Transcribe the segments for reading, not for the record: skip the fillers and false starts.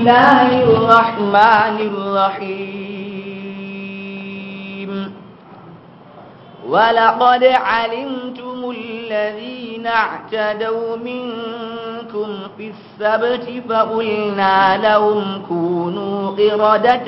الله الرحمن الرحيم ولقد علمتم الذين اعتدوا منكم في السبت فقلنا لهم كونوا قردة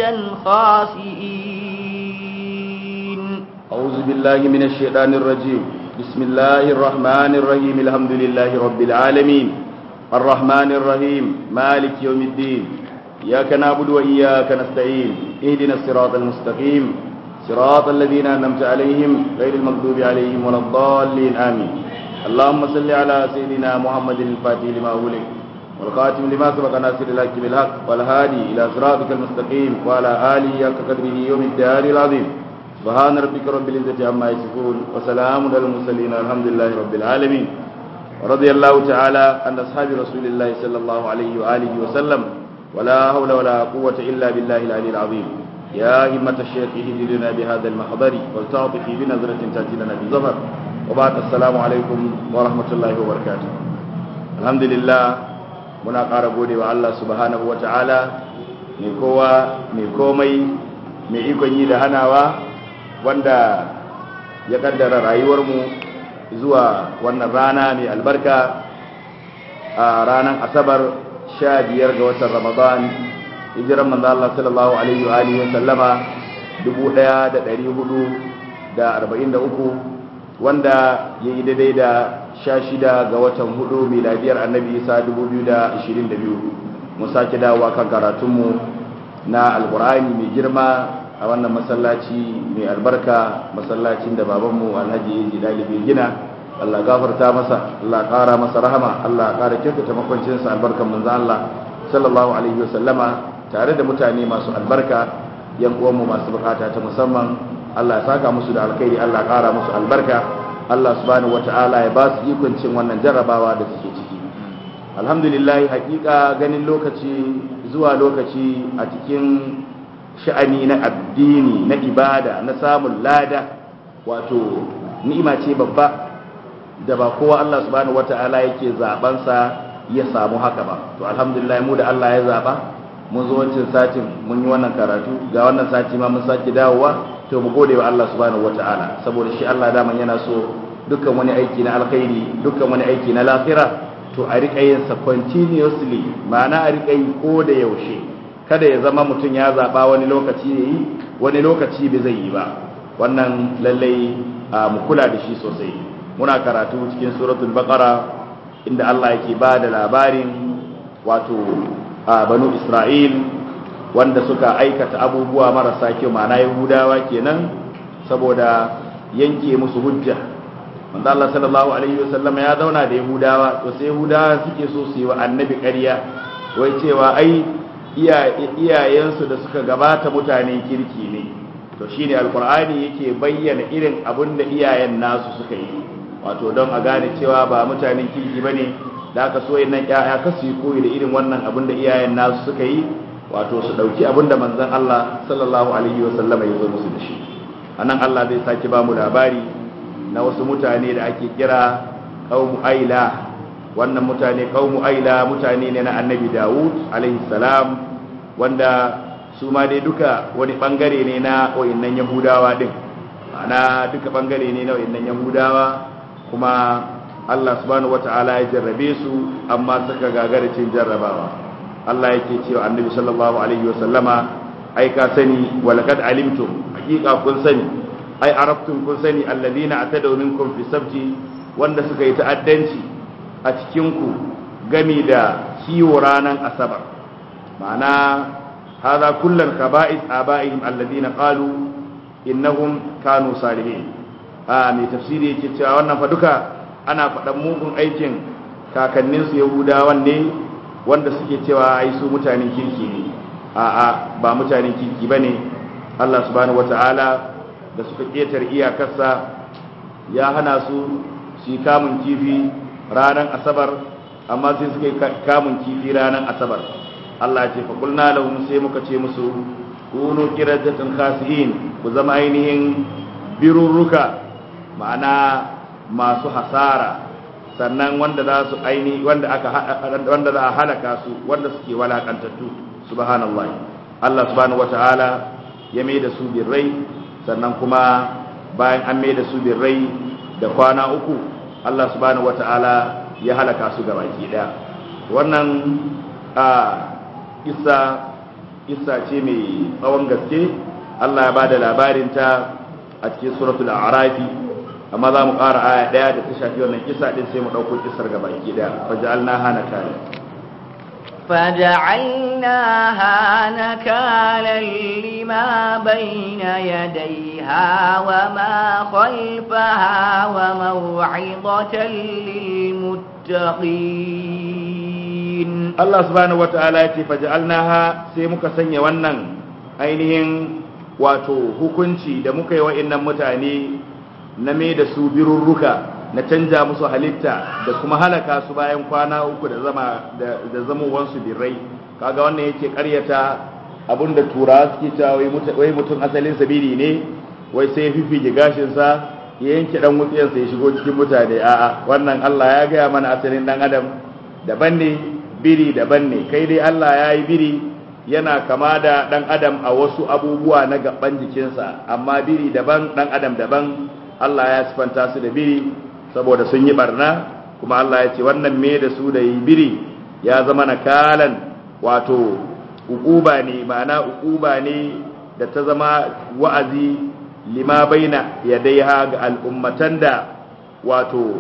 خاسئين أعوذ بالله من الشيطان الرجيم بسم الله الرحمن الرحيم الحمد لله رب العالمين الرحمن الرحيم مالك يوم الدين إياك نعبد وإياك نستعين اهدنا الصراط المستقيم صراط الذين أنعمت عليهم غير المغضوب عليهم ولا الضالين آمين اللهم صل على سيدنا محمد الفاتح لما أغلق والخاتم لما سبق ناصر الحق بالحق والهادي إلى صراطك المستقيم وعلى آله حق قدره يوم الدار العظيم سبحان ربك رب العزة عما يصفون وسلام على المرسلين والحمد لله رب العالمين ورضي الله تعالى عن أصحاب رسول الله صلى الله عليه وآله وسلم ولا حول ولا قوة إلا بالله العلي العظيم يا همة الشيخ اهدنا بهذا المحضر ولتعطفي بنظرة تأتي لنا بظفر وبعد السلام عليكم ورحمة الله وبركاته الحمد لله muna ƙara gode wa Allah subhanahu wa ta'ala mai kowa mai komai mai ikon yi da hanawa wanda ya kaddara rayuwarmu zuwa wannan rana mai albarka a ranar asabar 15 ga watan ramadan hijiran manzo Allah sallallahu alaihi wa alihi wa sallama 1443 wanda ya yi daidai da 16 ga watan 4 miladiyar annabi isa 2022 mun sake dawowa kan karatunmu na alkur'ani mai girma a wannan masallaci mai albarka masallacin da babanmu alhaji yaji dalibi gina Allah gafarta masa Allah ƙara masa rahama Allah ƙara kyautata makwancinsa albarkan manzo Allah sallallahu alaihi wasallama tare da mutane masu albarka yan uwanmu masu bukata ta musamman Allah ya saka musu da alkhairi Allah ƙara musu albarka Allah subhanahu wataala ya ba su ikon cin wannan jarrabawa da suke ciki alhamdulillah hakika ganin lokaci zuwa lokaci a cikin sha'ani na addini na ibada na samun lada wato ni'ima ce babba da ba kowa Allah subhanahu wataala yake zabansa ya samu haka ba to alhamdulillah mu da Allah ya zaba mun zo wancan satin mun yi wannan karatu ga wannan sati ma mun sake dawowa to mu gode wa Allah subhanahu wataala saboda shi Allah daman yana so dukkan wani aiki na alkhairi dukkan wani aiki na lafira to a rika yin sa continuously ma'ana a rika yi ko da yaushe kada ya zama mutum ya zaba wani lokaci ne yi wani lokaci bai zai yi ba wannan lallai mu kula da shi sosai muna karatu cikin suratul baqara inda Allah yake ba da labarin wato banu Isra'il wanda suka aikata abubuwa marasa kyau ma'ana Yahudawa kenan saboda yanke musu hujja manzo Allah sallallahu alaihi wasallam ya zauna da Yahudawa to sai Yahudawa suke so su yi wa annabi ƙarya wai cewa ai iyayensu da suka gabata mutanen kirki ne to shine alqur'ani yake bayyana irin abin da iyayen nasu suka yi wato don a gane cewa ba mutanen kirki bane da aka so yin nan ƴaƴa kasu koyi da irin wannan abin da iyayen nasu suka yi wato su dauki abin da manzon Allah sallallahu alaihi wasallam ya zo musu da shi anan Allah zai saki ba mu labari na wasu mutane da ake kira qaumu aila wannan mutane qaumu aila mutane ne na annabi Dawud alaihi salam wanda su ma dai duka wani bangare ne na wayannan Yahudawa din ma'ana duka bangare ne na wayannan Yahudawa kuma Allah subhanahu wataala ya jarrabe su amma suka gagara cin jarrabawa Allah yake cewa annabi sallallahu alaihi wasallama ai ka sani walaqad alimtum hakika kun sani ai arabtum kun sani alladhina atadaw minkum fi sabti wanda suka yi ta'addanci a cikin ku gami da kiwo ranan asabar ma'ana hadha kullan khaba'is aba'ihim alladhina qalu innahum kanu salihin mai tafsiri yake cewa wannan fa duka ana faɗan mugun aikin kakanninsu yahudawan ne wanda suke cewa ai su mutanen kirki ne a'a ba mutanen kirki bane Allah subhanahu wataala da suka ketar iyakarsa ya hana su su kamun kifi ranar asabar amma sai suka kamun kifi ranar asabar Allah ya ce fa qulna lahum sai muka ce musu kunu qiradatan khasiin ku zama ainihin birurruka ma'ana masu hasara sannan wanda za su wanda za a halaka su wanda suke walakantattu subhanallah. Allah subhanahu wata'ala ya mai da su birrai, sannan kuma bayan an mai da su birrai da kwana uku Allah subhanahu wata'ala ya halaka su gabaki daya. Wannan kissa ce mai tsawon gaske. Allah ya bada labarin ta a cikin suratul a'raf, amma za mu ƙara aya daya da ta shafi wannan kissa din sai mu dauko kissar gabaki daya. فجعلناها نكالا لما بين يديها وما خلفها وموعظة للمتقين. الله سبحانه وتعالى فجعلناها سيمك سنيا ونن ainihin wato hukunci da muka yi wa innan mutane na mai da su birurruka, na canja musu halitta da kuma halaka su bayan kwana uku da zamowansu birrai. Kaga wannan yake karyata abinda turawa suke cewa wai mutum asalin sabiri ne, wai sai fifige gashinsa ya yanke dan wutsiyansa ya shigo cikin mutane. A'a, wannan Allah ya gaya mana asalin dan adam daban ne, biri daban ne. Kai dai Allah ya yi biri yana kama da dan adam a wasu abubuwa na gaban jikinsa, amma biri daban, dan adam daban. Allah ya sifanta su da biri saboda sun yi barna, kuma Allah ya ce wannan me da su da yi biri ya zama nakalan, wato uquba ne, ma'ana uquba ne da ta zama wa'azi lima baina yadaiha ga al'ummatan da wato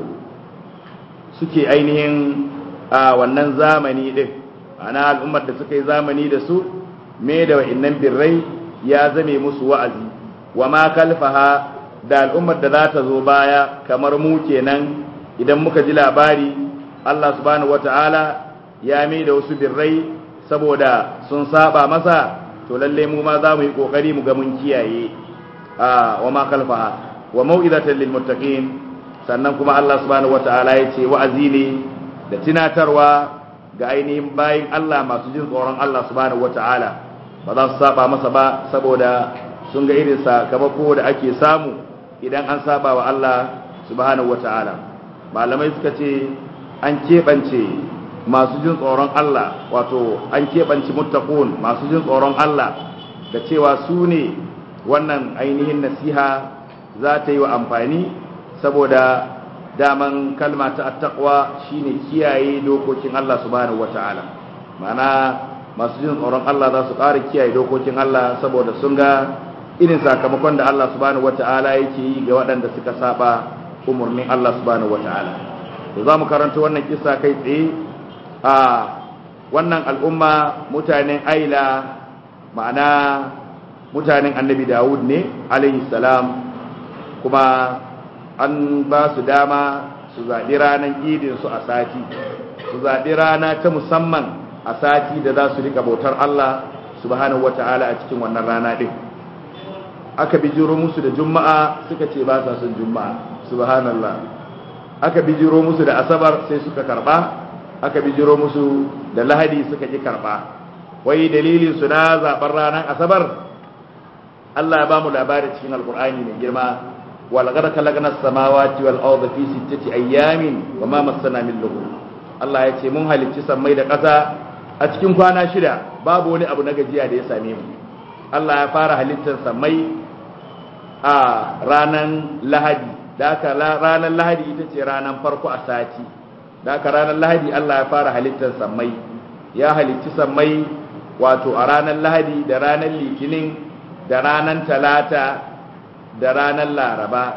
suke ainihin a wannan zamani din. Ana al'ummar da suka yi zamani da su me da wa'innan birrai ya zame musu wa'azi. Wa ma kalfaha, da al'ummar da za ta zo baya kamar mu kenan, idan muka ji labari Allah subhanahu wata'ala ya mai da wasu birrai saboda sun saba masa, to lalle mu ma za mu yi kokari mu ga mun kiyaye. Wa ma kalfaha wa mau'izatan lil muttaqin. Sannan kuma Allah subhanahu wata'ala ya ce wa'azi ne da tunatarwa ga ainihin bayin Allah masu jin tsoron Allah subhanahu wata'ala, ba za su saba masa ba saboda sun ga irin sakamako da ake samu idan an saba wa Allah subhanahu wata'ala. Malamai suka ce an keɓance masu jin tsoron Allah, wato an keɓance muttaqun, masu jin tsoron Allah, da cewa su ne wannan ainihin nasiha za ta yi wa amfani, saboda daman kalma ta attaqwa shine kiyaye dokokin Allah subhanahu wata'ala. Ma'ana masu jin tsoron Allah za su ƙara kiyaye dokokin Allah saboda sun ga irin sakamakon da Allah subhanahu wata'ala yake yi ga waɗanda suka saba umarnin Allah subhanahu wata'ala. To za mu karanta wannan kissa kai tsaye. A wannan al'umma mutanen Aila, ma'ana mutanen Annabi Dawud ne alaihi salam, kuma an ba su dama su zaɓi ranar idin su a sati, su zaɓi rana ta musamman a sati da za su rika bautar Allah subhanahu wata'ala a cikin wannan rana din. Aka bijiro musu da juma'a, suka ce ba sa son juma'a, subhanallah. Aka bijiro musu da asabar, sai suka karba. Aka bijiro musu da lahadi, suka ki karba. Wai dalilin su na zaɓar ranar asabar, Allah ya ba mu labari cikin alkur'ani mai girma. Walaqad khalaqna as-samawati wal arda fi sittati ayyamin wa ma massana min lughub. Allah ya ce mun halicci sammai da ƙasa a cikin kwana 6, babu wani abu na gajiya da ya same mu. Allah ya fara halittar sammai a ranar lahadi, da aka ranar lahadi ita ce ranar farko a sati. Da aka ranar lahadi Allah ya fara halittar sammai, ya halicci sammai wato a ranar lahadi da ranar litinin da ranar talata da ranar laraba.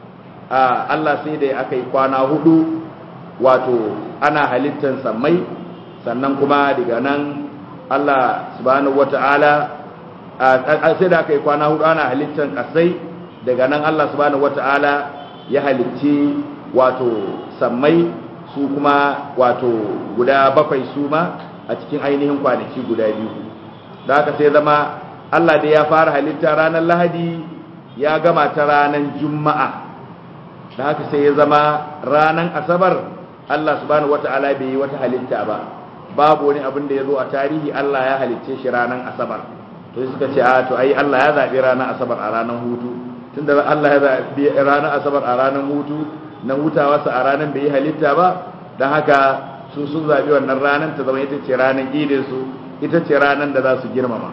Allah sai da aka yi kwana 4 wato ana halittar sammai, sannan kuma daga nan Allah subhanahu wata'ala sai da aka yi kwana 4 ana halittar kasai. Daga nan Allah subhanahu wata'ala ya halicci wato sammai, su kuma wato guda 7 su ma a cikin ainihin kwanaki guda 2. Da haka sai zama Allah da ya fara halitta ranar lahadi ya gama ta ranar juma'a. Da haka sai ya zama ranar asabar Allah subhanahu wata'ala bai yi wata halitta ba, babu wani abin da ya zo a tarihi Allah ya halicce shi ranar asabar. To suka ce to ai Allah ya zaɓi ranar asabar a ranar hutu, tunda Allah ya zaɓi ranar asabar a ranar hutu na hutawarsa a ranar bai yi halitta ba, don haka sun zaɓi wannan ranar ta zama ita ce ranar idinsu, ita ce ranar da za su girmama.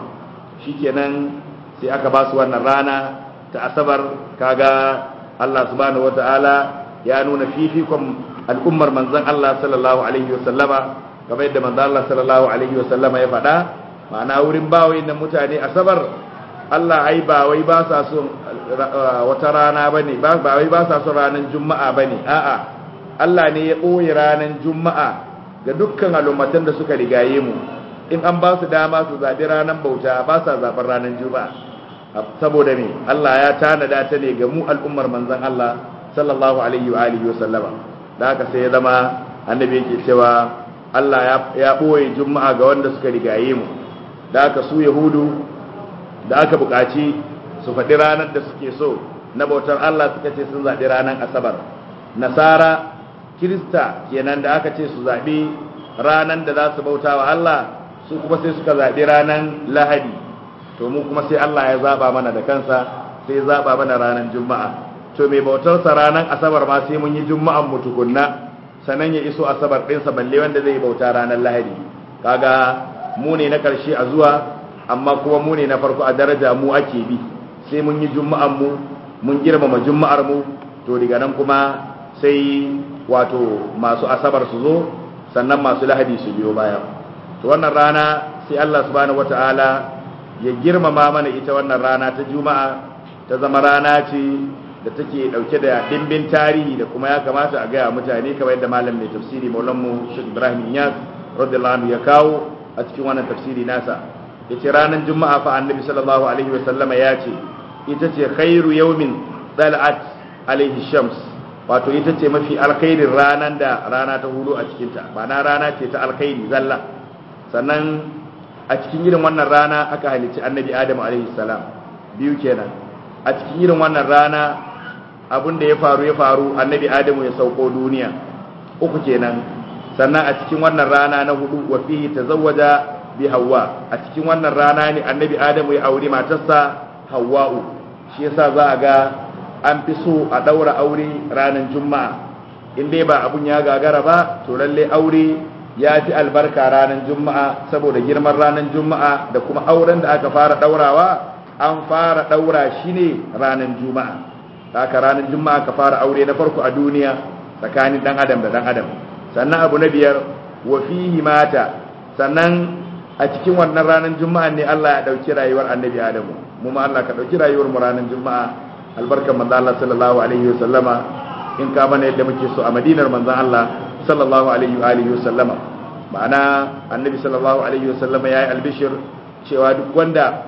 Shikenan sai aka ba su wannan rana ta asabar. Kaga Allah subhanahu wata'ala ya nuna fifikon al'ummar manzon Allah sallallahu alaihi wasallama, kamar yadda manzon Allah sallallahu alaihi wasallama ya faɗa, ma'ana wurin bawai na mutane asabar Allah ai ba wai ba sa son wata rana bane, ba wai ba sa son ranar juma'a bane, a'a Allah ne ya ɓoye ranar juma'a ga dukkan al'ummatan da suka rigaye mu. In an ba su dama su zaɓi ranar bauta, ba sa zaɓen ranar juma'a, saboda me Allah ya tanada ta ne ga mu al'ummar manzon Allah sallallahu alaihi wa alihi wa sallama. Da haka sai ya zama annabi yake cewa Allah ya ɓoye juma'a ga wanda suka rigaye mu. Da haka su yahudu da aka buƙaci su faɗi ranar da suke so na bautar Allah, suka ce sun zaɓi ranar asabar. Nasara kirista kenan da aka ce su zaɓi ranar da za su bauta wa Allah, su kuma sai suka zaɓi ranar lahadi. To mu kuma sai Allah ya zaɓa mana da kansa, sai ya zaɓa mana ranar juma'a. To mai bautarsa ranar asabar ma sai mun yi juma'an mu tukunna, sannan ya iso asabar ɗinsa, balle wanda zai bauta ranar lahadi. Kaga mu ne na ƙarshe a zuwa, amma kuma mu ne na farko a daraja, mu ake bi. Sai mun yi juma'an mu, mun girmama juma'ar mu, to daga nan kuma sai wato masu asabar su zo, sannan masu lahadi su biyo baya. To wannan rana sai Allah subhanahu wata'ala ya girmama mana ita. Wannan rana ta juma'a ta zama rana ce da take dauke da dimbin tarihi, da kuma ya kamata a gaya mutane, kamar yadda malam mai tafsiri maulanmu Sheikh Ibrahim Iyas radiyallahu anhu ya kawo a cikin wannan tafsiri nasa. Yace ranar juma'a fa annabi sallallahu alaihi wasallama ya ce ita ce khairu yawmin dal'at alaihi shams, wato ita ce mafi alkhairin ranar da rana ta hudu a cikinta, ba na rana ce ta alkhairi zalla. Sannan a cikin irin wannan rana aka halicci annabi Adamu alaihi salam, biyu kenan. A cikin irin wannan rana abin da ya faru annabi Adamu ya sauko duniya, uku kenan. Sannan a cikin wannan rana na hudu wa fihi tazawwaja bi Hawwa, a cikin wannan rana ne annabi Adamu ya auri matarsa Hawwa'u. Shi yasa za a ga an fi so a daura aure ranar juma'a, in dai ba abun ya gagara ba, to lalle aure ya fi albarka ranar juma'a, saboda girman ranar juma'a da kuma auren da aka fara daurawa an fara daura shi ne ranar juma'a. Haka ranar juma'a ka fara aure na farko a duniya tsakanin dan adam da dan adam. Sannan abu na biyar wa fihi mata, sannan a cikin wannan ranar juma'a ne Allah ya dauki rayuwar annabi Adamu. Mu ma Allah ka dauki rayuwar mu ranar juma'a, albarkan manzo Allah sallallahu alaihi wasallama, in ka bana yadda muke so a Madinar manzon Allah sallallahu alaihi wa alihi wasallama. Ma'ana annabi sallallahu alaihi wasallama yayi albishir cewa duk wanda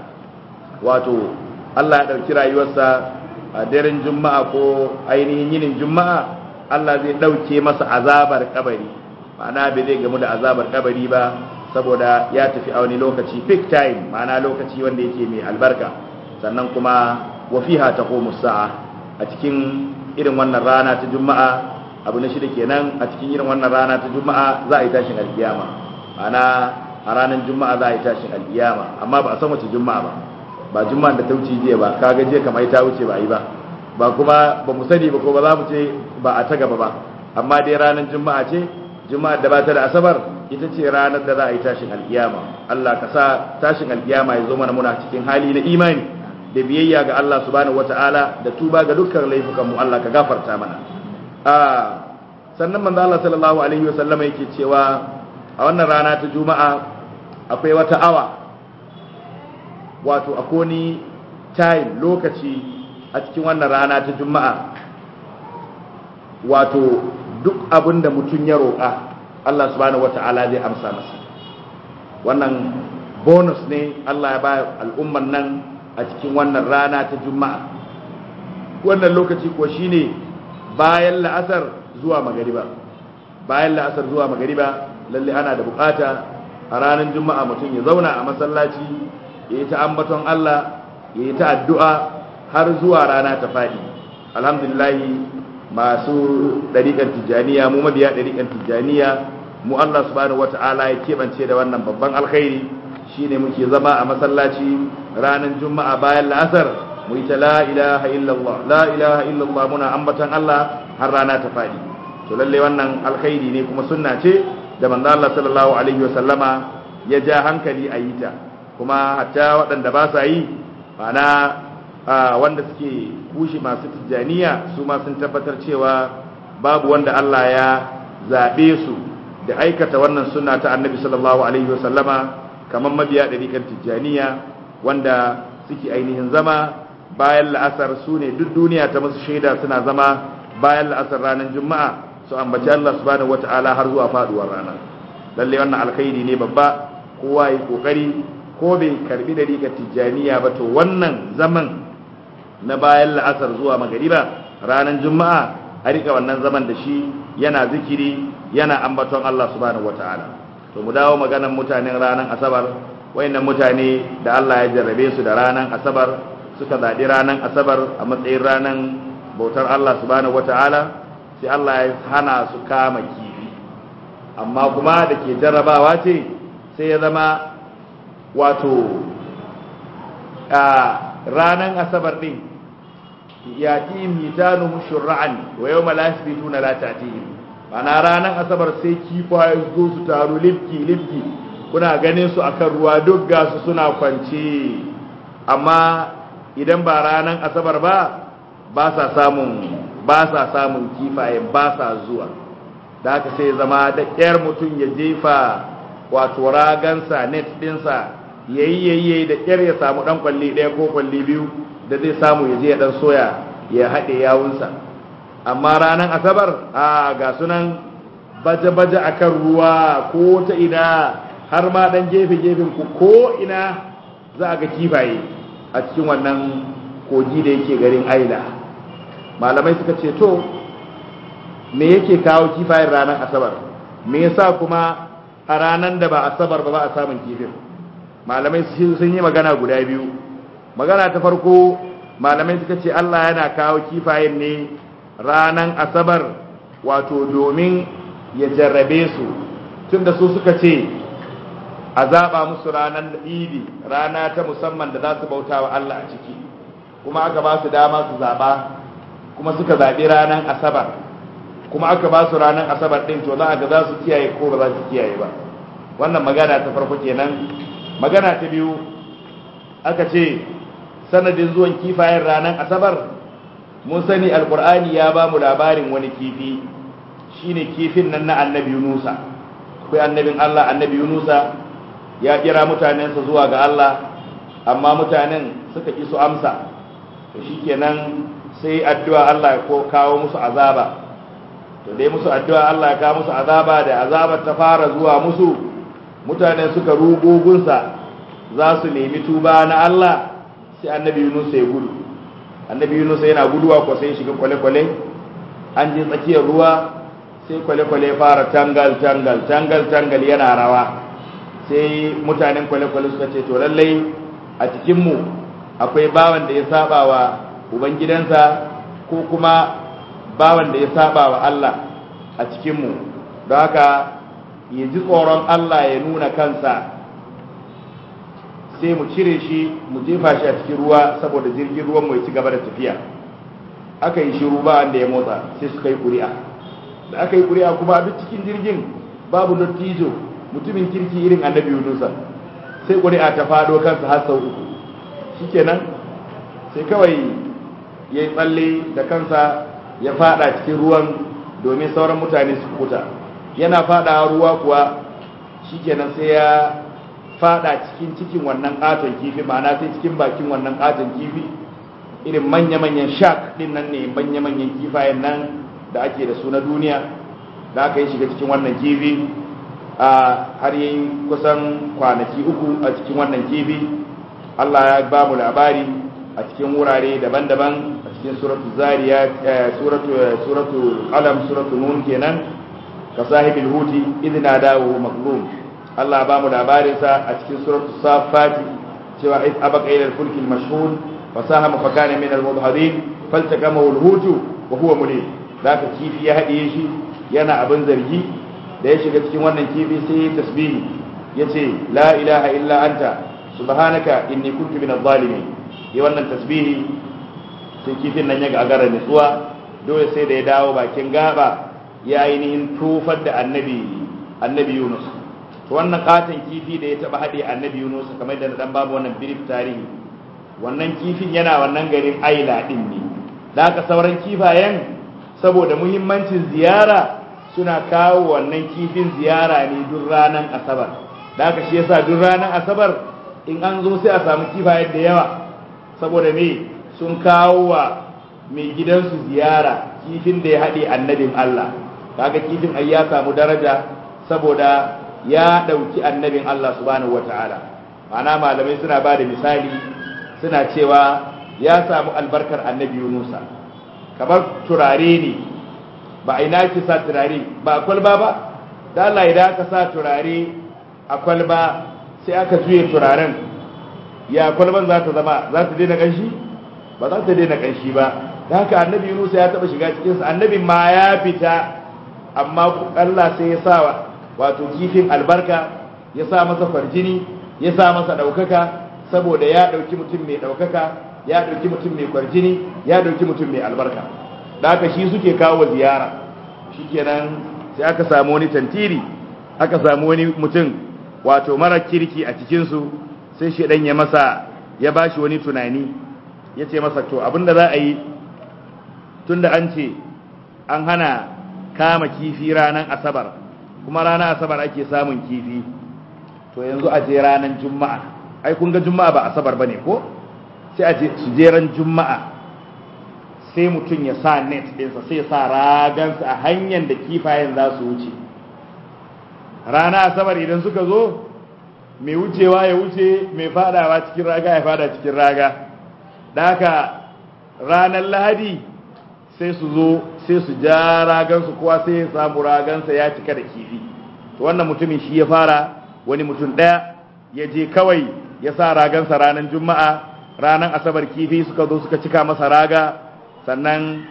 wato Allah ya dauki rayuwarsa a daren juma'a ko ainihin yinin juma'a, Allah zai dauke masa azabar kabari. Ma'ana bai zai gamu da azabar kabari ba, saboda ya tafi a wani lokaci peak time, ma'ana lokaci wanda yake mai albarka. Sannan kuma wa fiha taqumu sa'a, a cikin irin wannan rana ta juma'a, abu na shida kenan, a cikin irin wannan rana ta juma'a za a yi tashin alkiyama. Ma'ana a ranar juma'a za a yi tashin alkiyama, amma ba a san wace juma'a ba juma'an da ta wuce jiya ba, kaga jiya kamar ta wuce ba yi ba kuma ba mu sani ba, ko ba za mu ce ba a ta gaba ba, amma dai ranar juma'a ce, juma'a da ba ta da asabar, ita ce ranar da za a yi tashin alkiyama. Allah ka sa tashin alkiyama ya zo mana muna cikin hali na imani da biyayya ga Allah subhanahu wata'ala, da tuba ga dukkan laifukan mu. Allah ka gafarta mana. Sannan manzo Allah sallallahu alaihi wasallam yake cewa a wannan rana ta juma'a akwai wata awa, wato akoni time, lokaci a cikin wannan rana ta juma'a, wato duk abin da mutum ya roƙa Allah subhanahu wata'ala zai amsa masa. Wannan bonus ne Allah ya ba al'umman nan a cikin wannan rana ta juma'a. Wannan lokaci ko shine bayan la'asar zuwa magariba. Bayan la'asar zuwa magariba lalle ana da bukata a ranar juma'a mutum ya zauna a masallaci, ya yi ta ambaton Allah, ya yi ta addu'a har zuwa rana ta faɗi. Alhamdulillah, masu ɗariƙar tijjaniya, mu mabiya ɗariƙar tijjaniya, mu Allah subhanahu wata'ala ya keɓance da wannan babban alkhairi, shine muke zama a masallaci ranar juma'a bayan la'asar, mu yi ta la ilaha illallah, la ilaha illallah, muna ambatan Allah har rana ta faɗi. To lalle wannan alkhairi ne kuma sunna ce da manzo Allah sallallahu alaihi wa sallama ya ja hankali a yi ta, kuma hatta waɗanda ba sa yi ma'ana wanda suke kushe masu tijjaniya su ma sun tabbatar cewa babu wanda Allah ya zaɓe su da aikata wannan sunna ta annabi sallallahu alaihi wasallama kamar mabiya ɗariƙar tijjaniya wanda suke ainihin zama bayan la'asar su ne duk duniya ta musu shaida suna zama bayan la'asar ranar juma'a su ambaci Allah subhanahu wata'ala har zuwa faduwar rana. Lalle wannan alkhairi ne babba, kowa yi kokari ko bai karbi ɗariƙar tijjaniya ba to wannan zaman na bayan la'asar zuwa magariba ranar juma'a a rika wannan zaman da shi yana zikiri yana ambaton Allah subhanahu wata'ala. To mu dawo maganan mutanen ranar asabar, wayannan mutane da Allah ya jarrabe su da ranar asabar suka zaɓi ranar asabar a matsayin ranar bautar Allah subhanahu wata'ala, sai Allah ya hana su kama kifi, amma kuma da ke jarrabawa ce sai ya zama wato ranar asabar din yatihim hitanuhum shur'an wa yawma la yasbituna la ta'tihim, ana ranar asabar sai kifaye zo su taru lifki kuna ganin su akan ruwa duk gasu suna kwance, amma idan ba ranar asabar ba sa samun kifaye ba sa zuwa, da haka sai zama da ƙyar mutum ya jefa wato ragansa net ɗinsa yayi da ƙyar ya samu ɗan kwalli ɗaya ko kwalli biyu da zai samu ya je ya ɗan soya ya haɗe yawunsa. Amma ranar asabar ga sunan baje-baje akan ruwa ko ta ina, har ma ɗan gefe-gefen ku ko ina za a ga kifaye a cikin wannan kogi da yake garin Aila. Malamai suka ce to me yake kawo kifayen ranar asabar, me yasa kuma a ranar da ba asabar ba a samun kifin? Malamai sun yi magana guda biyu. Magana ta farko, malamai suka ce Allah yana kawo kifayen ne ranar asabar wato domin ya jarrabe su, tunda su suka ce a zaɓa musu ranar idi, rana ta musamman da za su bauta wa Allah a ciki, kuma aka ba su dama su zaɓa, kuma suka zaɓi ranar asabar, kuma aka ba su ranar asabar ɗin, to za a ga za su kiyaye ko ba za su kiyaye ba. Wannan magana ta farko kenan. Magana ta biyu, aka ce sanadin zuwan kifayen ranar asabar, mun sani alkur'ani ya ba mu labarin wani kifi, shine kifin nan na annabi Yunusa. Akwai annabin Allah, annabi Yunusa ya kira mutanensa zuwa ga Allah, amma mutanen suka ki su amsa, to shikenan sai addu'a Allah ya kawo musu azaba. To dai musu addu'a Allah ya kawo musu azaba, da azabar ta fara zuwa musu, mutanen suka rugugunsa za su nemi tuba na Allah, sai annabi Yunus ya gudu. Annabi Yunus yana guduwa ko sai shiga kwale-kwale, an je tsakiyar ruwa, sai kwale-kwale fara tangal yana rawa. Sai mutanen kwale-kwale suka ce to lallai a cikinmu akwai bawan da ya saba wa ubangidansa ko kuma bawan da ya saba wa Allah a cikinmu, don haka ya ji tsoron Allah ya nuna kansa, sai mu cire shi mu jefa shi a cikin ruwa saboda jirgin ruwan mu ya ci gaba da tafiya. Aka yi shiru ba wanda ya motsa, sai suka yi ƙuri'a. Da aka yi ƙuri'a kuma duk cikin jirgin babu dattijo mutumin kirki irin annabi Yunusa, sai ƙuri'a ta fado kansa har sau 3. Shikenan sai kawai ya yi tsalle da kansa ya fada cikin ruwan domin sauran mutane su kuta. Yana fada ruwa kuwa shikenan sai ya fada cikin wannan katon kifi, ma'ana sai cikin bakin wannan katon kifi, irin manya-manyan shark din nan ne, manya-manyan kifayen nan da ake da su na duniya, da aka yi shiga cikin wannan kifi har yi kusan kwanaki 3 a cikin wannan kifi. Allah ya ba mu labari a cikin wurare daban-daban, a cikin suratul zariyat, suratul qalam, suratul nun kenan, ka sahibil huti idna dawo maglum. Allah ba mu labarinsa a cikin suratul safat cewa id abaqa ila al-fulk al-mashhun fa sahama fa kana min al-mudhadin faltaqamahu al-hutu wa huwa mulim. Zaka kifi ya hadiye shi yana abin zargi, da ya shiga cikin wannan kifi sai ya tasbihi yace la ilaha illa anta subhanaka inni kuntu min adh-dhalimin. Ya wannan tasbihi sai kifin nan ya gagara nutsuwa, dole sai da ya dawo bakin gaba ya ainihin tofar da annabi Yunus. to wannan katon kifi da ya taba haɗe annabi Yunus kamar da dan babu wannan brief tarihi, wannan kifin yana wannan garin Aila din ne. Da haka sauran kifayen saboda muhimmancin ziyara suna kawo wannan kifin ziyara ne duk ranar Asabar. Da haka shi yasa duk ranar Asabar in an zo sai a samu kifayen da yawa, saboda me sun kawo wa mai gidansu ziyara kifin da ya haɗe annabin Allah. Kaga kifin ai ya samu daraja saboda ya ɗauki annabin Allah subhanahu wata'ala. Ma'ana malamai suna ba da misali suna cewa ya samu albarkar annabi Yunusa kamar turare ne, ba a ina ki sa turare ba a kwalba ba, da Allah idan aka sa turare a kwalba sai aka juye turaren, ya kwalban za ta zama, za ta daina ƙanshi? Ba za ta daina ƙanshi ba. Da haka annabi Yunusa ya taɓa shiga cikinsa, annabin ma ya fita, amma Allah sai ya sa wato kifin albarka, ya sa masa farjini, ya sa masa ɗaukaka, saboda ya ɗauki mutum mai ɗaukaka, ya ɗauki mutum mai kwarjini, ya ɗauki mutum mai albarka. Da haka shi suke kawo ziyara. Shikenan sai aka samu wani tantiri, aka samu wani mutum wato mara kirki a cikinsu, sai shedan ya bashi wani tunani, ya ce masa to abinda za a yi, tunda an ce an hana kama kifi ranar Asabar, kuma ranar Asabar ake samun kifi, to yanzu a je ranar Juma'a. Ai kun ga Juma'a ba Asabar bane ko? Sai a je su je ran Juma'a, sai mutum ya sa net ɗinsa, sai ya sa ragansa a hanyar da kifayen za su wuce. Rana Asabar idan suka zo, mai wucewa ya wuce, mai fadawa cikin raga ya fada cikin raga. Da haka ranar Lahadi sai su zo, sai su ja ragansu, kowa sai ya samu ragansa ya cika da kifi. To wannan mutumin shi ya fara, wani mutum ɗaya ya je kawai ya sa ragansa ranar Juma'a, ranar Asabar kifi suka zo suka cika masa raga, sannan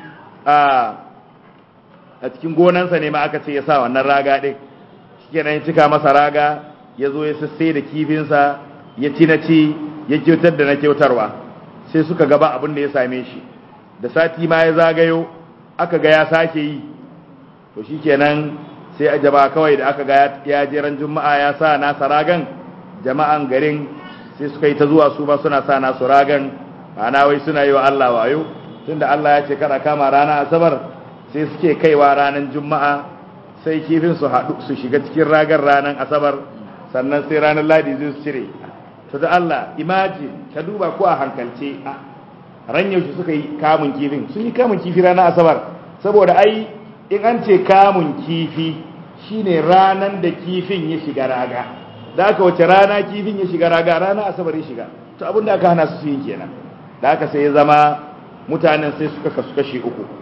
a cikin gonansa ne ma aka ce ya sa wannan raga ɗin. Shikenan ya cika masa raga, ya zo ya sassai da kifinsa, ya ci na ci, ya kyautar da na kyautarwa, sai suka gaba abin da ya same shi. Da sati ma ya zagayo, aka ga ya sake yi, to shikenan sai a jaba kawai da aka ga ya je ran Juma'a ya sa nasa ragan, jama'an garin sai suka yi ta zuwa su ba suna sa nasu ragan, ana wai suna yi wa Allah wayo, tunda Allah ya ce kada kama rana Asabar, sai suke kaiwa ranar Juma'a, sai kifin su haɗu su shiga cikin ragar ranar Asabar, sannan sai ranar Ladi zai su cire. To da Allah imagine, ka duba ko a hankalce, ran yaushe suka yi kamun kifin, sun yi kamun kifi ranar Asabar, saboda ai in an ce kamun kifi shine ranan da kifin ya shiga raga. Da aka wace rana kifin ya shiga raga, rana Asabar ya shiga. To abin da aka hana su yin kenan. Da aka sai ya zama mutanen sai suka kasu kashi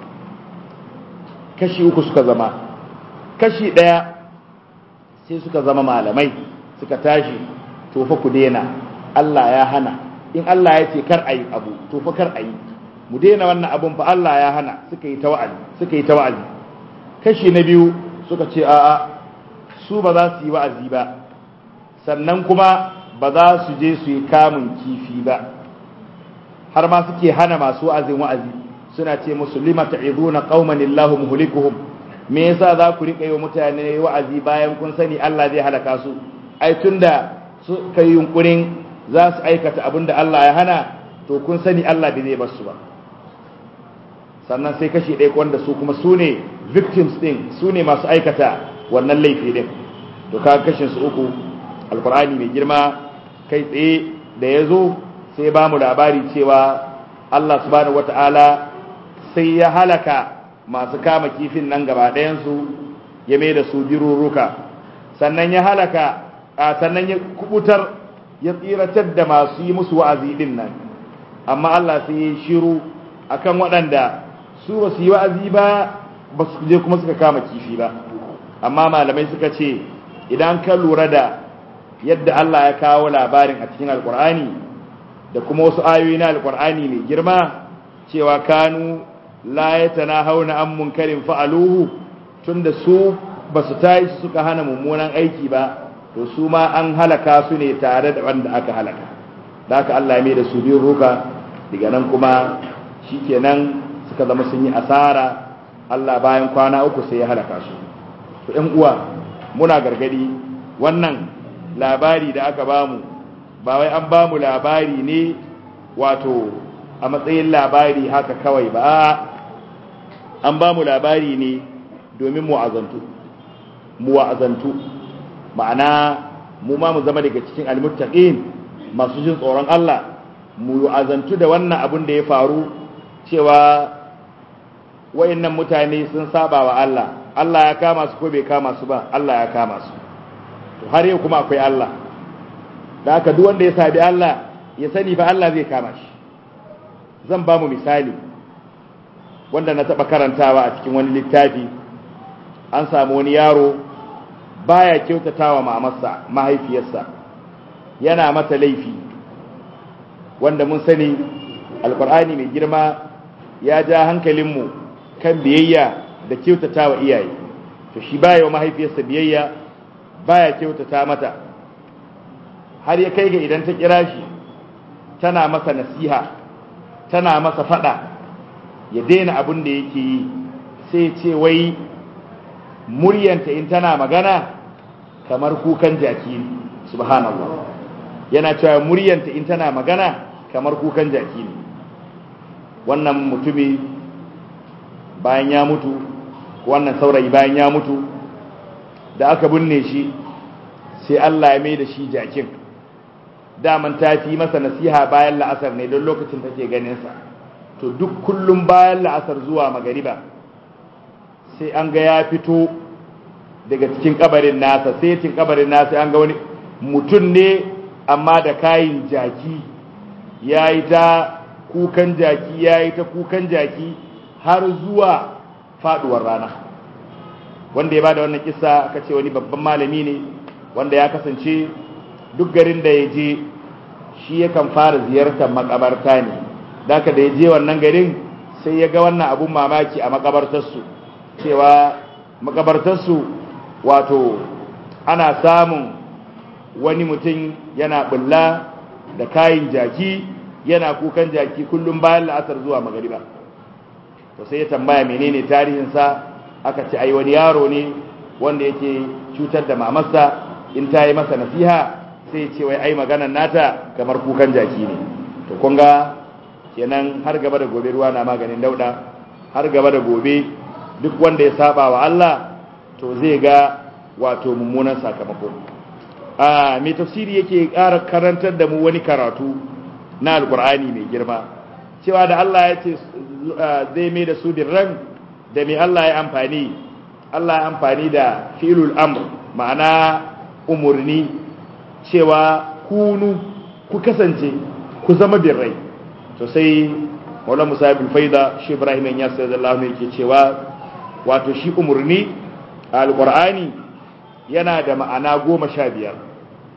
uku suka zama. Kashi ɗaya sai suka zama malamai, suka tashi, to fa ku daina, Allah ya hana. In Allah ya ce kar ayi abu, to fa kar ayi. Mu daina wannan abun fa Allah ya hana. Suka yi ta wa'azi. Kashi na biyu suka ce a'a, su ba za su yi wa'azi ba, sannan kuma ba za su je su yi kamun kifi ba, har ma suke hana masu wa'azin wa'azi, suna ce musu lima ta'iduna qauman illahu muhlikuhum, me yasa za ku rika yi wa mutane wa'azi bayan kun sani Allah zai halaka su? Ai tunda su kai yunkurin za su aikata abin da Allah ya hana, to kun sani Allah bai zai bar su ba. Sannan sai kashi ɗaya wanda su kuma su ne victims ɗin, su ne masu aikata wannan laifi ɗin. To ka kashin su uku, alkur'ani mai girma kai tsaye da ya zo sai ba mu labari cewa Allah subhanahu wata'ala sai ya halaka masu kama kifin nan gaba ɗayansu, ya mai da su biruruka, sannan ya halaka sannan ya kubutar, ya tsiratar da masu yi musu wa'azi ɗin nan. Amma Allah sai ya shiru akan waɗanda su ba su yi wa'azi ba, ba su je kuma suka kama kifi ba. Amma malamai suka ce idan ka lura da yadda Allah ya kawo labarin a cikin alkur'ani da kuma wasu ayoyi na alkur'ani mai girma, cewa kanu la yatanahawna an munkarin fa'aluhu, tunda su ba su tayi suka hana mummunan aiki ba, to su ma an halaka su ne tare da wanda aka halaka. Da haka Allah ya mai da su biyu ruka, daga nan kuma shikenan suka zama sun yi asara. Allah bayan kwana uku sai ya halaka su. To ƴan uwa, muna gargadi wannan labari da aka bamu ba wai an bamu labari ne wato a matsayin labari haka kawai ba, an bamu labari ne domin mu wa'azantu, ma'ana mu ma mu zama daga cikin almuttaqin masu jin tsoron Allah, mu wa'azantu da wannan abin da ya faru cewa wayannan mutane sun saba wa Allah. Allah ya kama su ko bai kama su ba? Allah ya kama su. To har yau kuma akwai Allah, da haka duk wanda ya sabi Allah ya sani fa Allah zai kama shi. Zan ba mu misali wanda na taɓa karantawa a cikin wani littafi. An samu wani yaro baya kyautatawa mahaifiyarsa, yana mata laifi, wanda mun sani alkur'ani mai girma ya ja hankalinmu kan biyayya da kyautatawa iyaye. To shi baya wa mahaifiyarsa biyayya, baya kyautata mata, har ya kai ga idan ta kira shi tana masa nasiha, tana masa fada ya daina abin da yake yi, sai ce wai muryanta in tana magana kamar kukan jaki ne. Subhanallah, yana cewa muryanta in tana magana kamar kukan jaki ne. Wannan mutumi bayan ya mutu, wannan saurayi bayan ya mutu, da aka binne shi sai Allah ya mai da shi jakin. Daman ta fi masa nasiha bayan la'asar ne don lokacin take ganinsa. To duk kullum bayan la'asar zuwa magariba sai an ga ya fito daga cikin kabarin nasa, sai cikin kabarin nasa an ga wani mutum ne amma da kayin jaki, ya yi ta kukan jaki, ya yi ta kukan jaki har zuwa faduwar rana. Wanda ya bada wannan kissa aka ce wani babban malami ne wanda ya kasance duk garin da ya je shi yakan fara ziyartar makabarta ne. Daka da ya je wannan garin sai ya ga wannan abun mamaki a makabartarsu, cewa makabartarsu wato ana samun wani mutum yana bulla da kayin jaki, yana kukan jaki kullum bayan la'asar zuwa magariba. To sai ya tambaya menene tarihinsa, aka ce ai wani yaro ne wanda yake cutar da mamarsa, in ta yi masa nasiha sai ce wai ai maganar nata kamar kukan jaki ne. To kun ga kenan har gaba da gobe ruwa na maganin dauda, har gaba da gobe duk wanda ya saba wa Allah to zai ga wato mummunan sakamako. Mai tafsiri yake ƙara karantar da mu wani karatu na alkur'ani mai girma, cewa da Allah ya ce zai mai da su birran, da mai Allah ya amfani. Allah ya amfani da fi'lul amr, ma'ana umurni, cewa ku kasance ku zama birrai. To sai Maula Musa ibn Faida shi Ibrahim ya sallallahu alaihi yake cewa wato shi umurni a alqur'ani yana da ma'ana 15.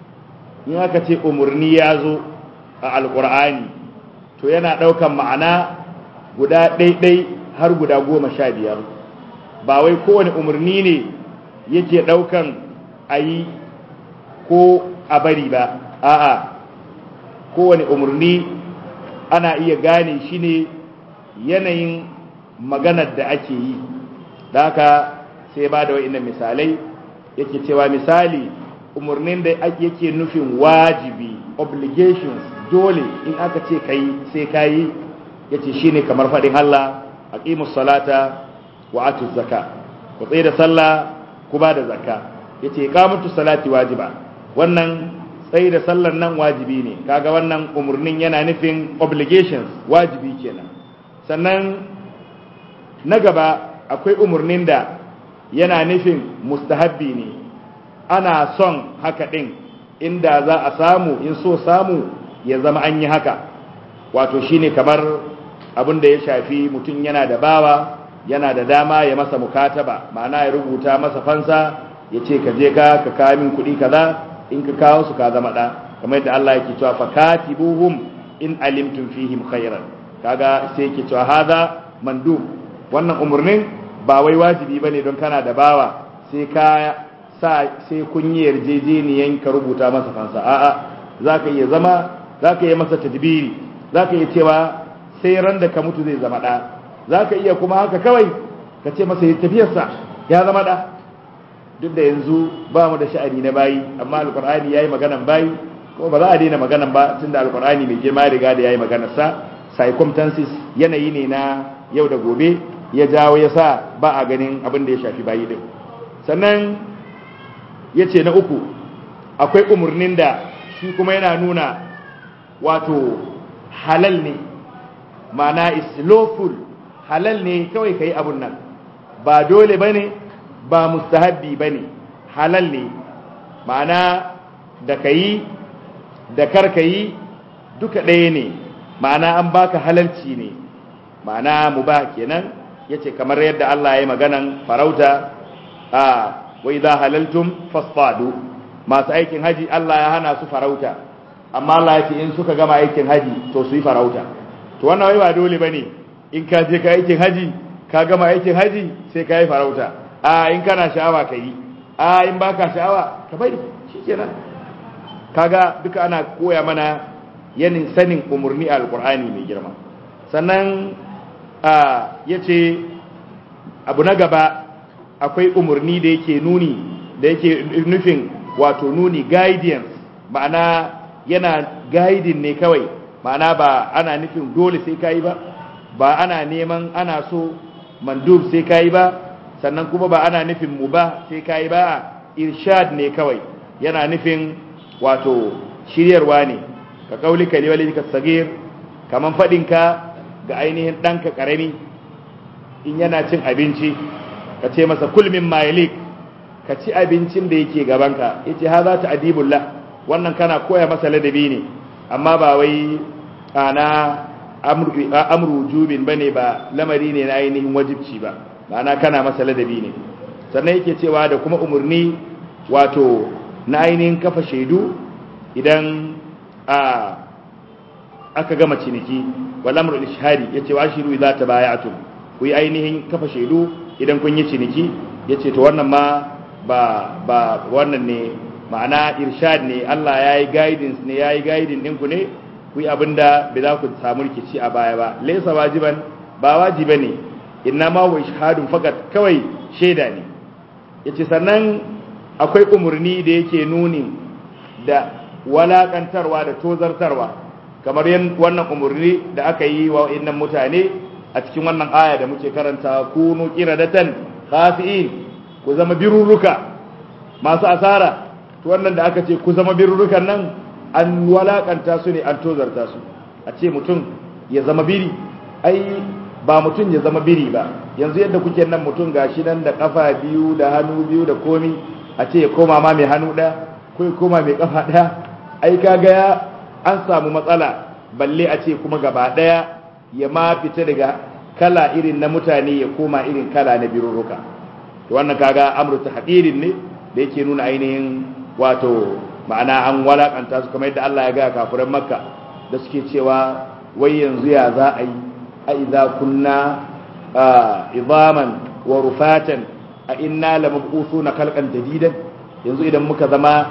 In aka ce umurni ya zo a alqur'ani to yana daukan ma'ana guda ɗaiɗai har guda 15. Ba wai kowane umurni ne yake daukan ayi ko a bari ba, a'a, kowane umurni ana iya gane shi ne yanayin maganar da ake yi. Da haka sai ba da wa'innan misalai, yake cewa misali umarnin da yake nufin wajibi, obligations, dole in aka ce kai sai kayi, yace shine kamar faɗin Allah aqimus salata wa atuz zaka, ku tsaye da sallah ku ba da zakka. Yace iqamatu salati wajiba, wannan tsaye da sallar nan wajibi ne. Kaga wannan umurnin yana nufin obligations, wajibi kenan. Sannan na gaba akwai umurnin da yana nufin mustahabbi ne, ana son haka din, inda za a samu, in so samu ya zama an yi haka. Wato shine kamar abin da ya shafi mutum yana da bawa, yana da dama ya masa mukataba, ma'ana ya rubuta masa fansa, ya ce ka je ka kawo min kuɗi kaza, in ka kawo su ka zama ɗa, kamar yadda Allah yake cewa fakatibuhum in alimtum fihim khairan. Kaga sai yake cewa haza mandub, wannan umurnin ba wai wajibi bane don kana da bawa sai ka sai kun yi yarjejeniyan ka rubuta masa fansa. A'a, zaka iya zama, zaka iya masa tadbiri, zaka iya cewa sai ran da ka mutu zai zama ɗa, zaka iya kuma haka kawai ka ce masa ya tafiyarsa ya zama ɗa. duk da yanzu ba mu da sha'ani na bayi, amma alqur'ani yayi maganan bayi ko ba za a daina maganan ba tunda alqur'ani mai girma riga da yayi maganar sa. Circumstances yanayi ne na yau da gobe ya jawo ya sa ba a ganin abin da ya shafi bayi din. Sannan yace na uku akwai umurnin da shi kuma yana nuna wato halal ne, ma'ana is lawful, halal ne kawai kai abun nan, ba dole bane ba mustahabbi bane, halal ne, ma'ana da kai da kar kai duka ɗaya ne, ma'ana an baka halalci ne, ma'ana mubah kenan. Yace kamar yadda Allah ya yi maganan farauta, wa idha halaltum fasfadu, masu aikin haji Allah ya hana su farauta, amma Allah ya ce in suka gama aikin haji to su yi farauta. To wannan wai ba dole bane in ka je ka aikin haji ka gama aikin haji sai ka yi farauta, in kana sha'awa ka yi, in baka sha'awa ka bari, shikenan. Kaga duka ana koya mana yanin sanin umurni a alqur'ani mai girma. Sannan yace abu na gaba akwai umurni da yake nuni, da yake nufin wato nuni, guidance, ma'ana yana guiding ne kawai, ma'ana ba ana nufin dole sai kai ba ana neman ana so mandub sai kai ba, sannan kuma ba ana nufin mubah sai kai ba, irshad ne kawai, yana nufin wato shiryarwa ne. Ka kaulika li walidika sagir, kaman fadinka ga ainihin danka karami in yana cin abinci ka ce masa kul min maylik, ka ci abincin da yake gabanka. Yace haza ta adibullah, wannan kana koya masa ladabi ne, amma ba wai ana amru jubin bane, ba lamari ne na ainihin wajibci ba, ma'ana kana masa ladabi ne. Sannan yake cewa da kuma umurni wato na ainihin kafa shaidu idan aka gama ciniki, wal amru al-ishhari, yace wa shiru idza tabaya'tum, ku yi ainihin kafa shaidu idan kun yi ciniki. Yace to wannan ma ba wannan ne, ma'ana irshad ne, Allah yayi guidance ne, yayi guiding din ku ne ku yi abinda bai za ku samu rikici a baya ba. Laysa wajiban, ba wajibi ne, inna ma huwa ishhadun fakat, kawai shaida ne. Yace sannan akwai umurni da yake nuni da walakantarwa da tozartarwa, kamar wannan umurni da aka yi wa innan mutane a cikin wannan aya da muke karanta, kunu qiradatan khasi'in, ku zama birurruka masu asara. To wannan da aka ce ku zama birurrukan nan, an walakanta su ne, an tozarta su. A ce mutum ya zama biri, ai ba mutum ya zama biri ba. Yanzu yadda kuke nan mutum gashi nan da kafa biyu da hannu biyu da komi, a ce ya koma ma mai hannu ɗaya ko ya koma mai kafa ɗaya, ai kaga an samu matsala. Balle a ce kuma gaba ɗaya ya ma fita daga kala irin na mutane ya koma irin kala na birurruka. To wannan kaga amru tahdirin ne da yake nuna ainihin wato ma'ana an walakanta su, kamar yadda Allah ya ga kafiran Makka da suke cewa wai yanzu ya za a yi, a idza kunna idaman wa rufatan a inna lamab'uthuna khalqan jadidan, yanzu idan muka zama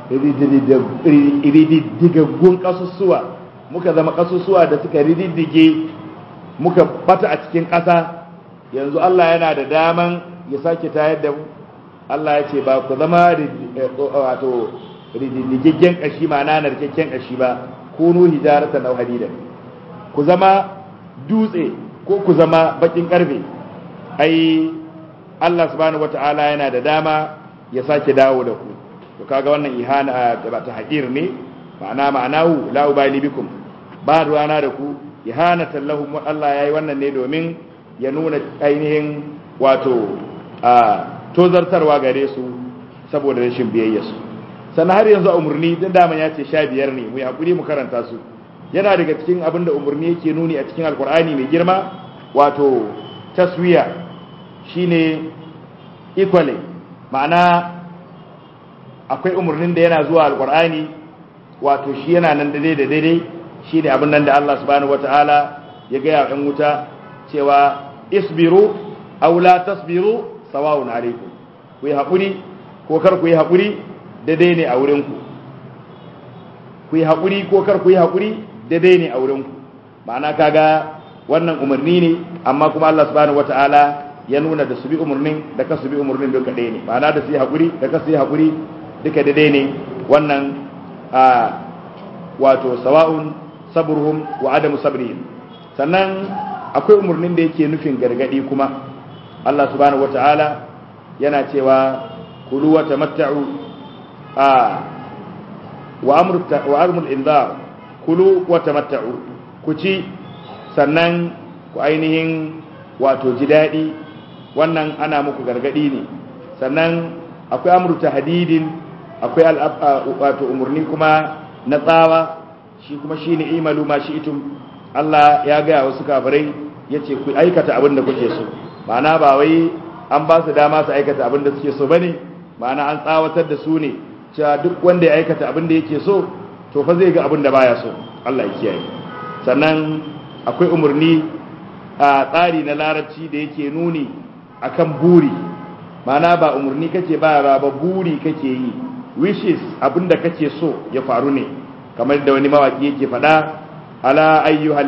rididdigaggun kasusuwa, muka zama kasusuwa da suka rididdige, muka bata a cikin ƙasa, yanzu Allah yana da daman ya sake tayar da mu. Allah ya ce ba ku zama wato rididdigaggen kashi, ma'ana narkakken kashi ba, kunu hijaratan aw hadidan, ku zama dutse ko ku zama bakin karfe. Ai Allah subhanahu wata'ala yana da dama ya sake dawo da ku. To kaga wannan ihana da ta haƙir ne, ma'anahu la ubali bikum, ba ruwana da ku, ihanatan lahum. Allah yayi wannan ne domin ya nuna ainihin wato tozartarwa gare su saboda rashin biyayya su. Sannan har yanzu umurni din daman ya ce 15 ne, mu yi hakuri mu karanta su. Yana daga cikin abin da umurni yake nuni a cikin alkur'ani mai girma, wato taswiya, shine equally, ma'ana akwai umurnin da yana zuwa alkur'ani wato shi yana nan daidai da daidai, shine abin nan da Allah subhanahu wataala ya ga yan wuta cewa isbiru aw la tasbiru sawa'un alaykum, ku yi hakuri ko kar ku yi hakuri daidai ne a wurin ku, ku yi hakuri ko kar ku yi hakuri daidai ne a wurin ku. Ma'ana kaga wannan umarni ne, amma kuma Allah subhanahu wataala ya nuna da su bi umurnin da ka su bi umurnin duka ɗaya ne, ma'ana da su yi haƙuri da ka su yi haƙuri duka daidai ne. wannan wato sawa'un sabruhum wa adamu sabrihim. sannan akwai umurnin da yake nufin gargadi kuma. Allah subhanahu wataala yana cewa kulu wa tamatta'u wa amrul inzar, kulu wa tamatta'u, ku ci sannan ku ainihin wato ji daɗi, wannan ana muku gargadi ne. sannan akwai amru tahdidin, akwai wato umurni kuma na tsawa, shi kuma shine imalu ma shi'tum. Allah ya ga wasu kafirai yace ku aikata abin da kuke so, ma'ana ba wai an ba su dama su aikata abin da suke so bane, ma'ana an tsawatar da su ne cewa duk wanda ya aikata abin da yake so to fa zai ga abin da baya so. Allah ya kiyaye. sannan akwai umurni a tsari na larabci da yake nuni akan buri, ma'ana ba umurni kake bayarwa ba, buri kake yi, wishes, abin da kake so ya faru ne, kamar da wani mawaki yake faɗa, ala ayyuhal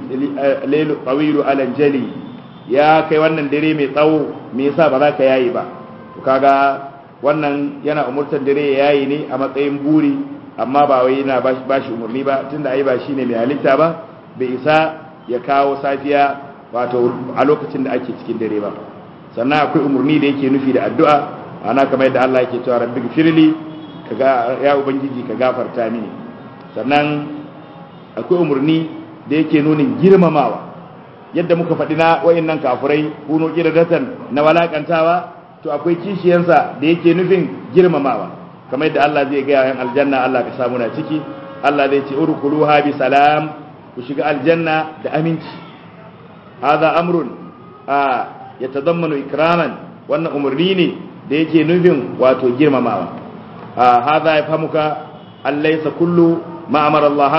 lailu tawilu alanjali, ya kai wannan dare mai tsawo me yasa ba za ka yayi ba. to kaga wannan yana umurtar dare ya yayi ne a matsayin buri, amma ba wai yana bashi umurni ba, tunda ai ba shine mai halitta ba, bai isa ya kawo safiya wato a lokacin da ake cikin dare ba. sannan akwai umurni da yake nufi da addu'a, ana kamar yadda Allah yake cewa rabbi gfirli, kaga ya ubangiji ka gafarta mini. sannan akwai umurni da yake nunin girmamawa, yadda muka faɗi na wayannan kafurai kuno kiradatan na walakantawa, to akwai kishiyansa da yake nufin girmamawa, kamar yadda Allah zai ga yan aljanna, Allah ka samu na ciki. Allah zai ce urkuluha bi salam, ku shiga aljanna da aminci. hadha amrun yatadammanu ikraman, wannan umurni ne da yake nufin wato girmamawa. hadha yafhamuka an laysa kullu ma amara Allah,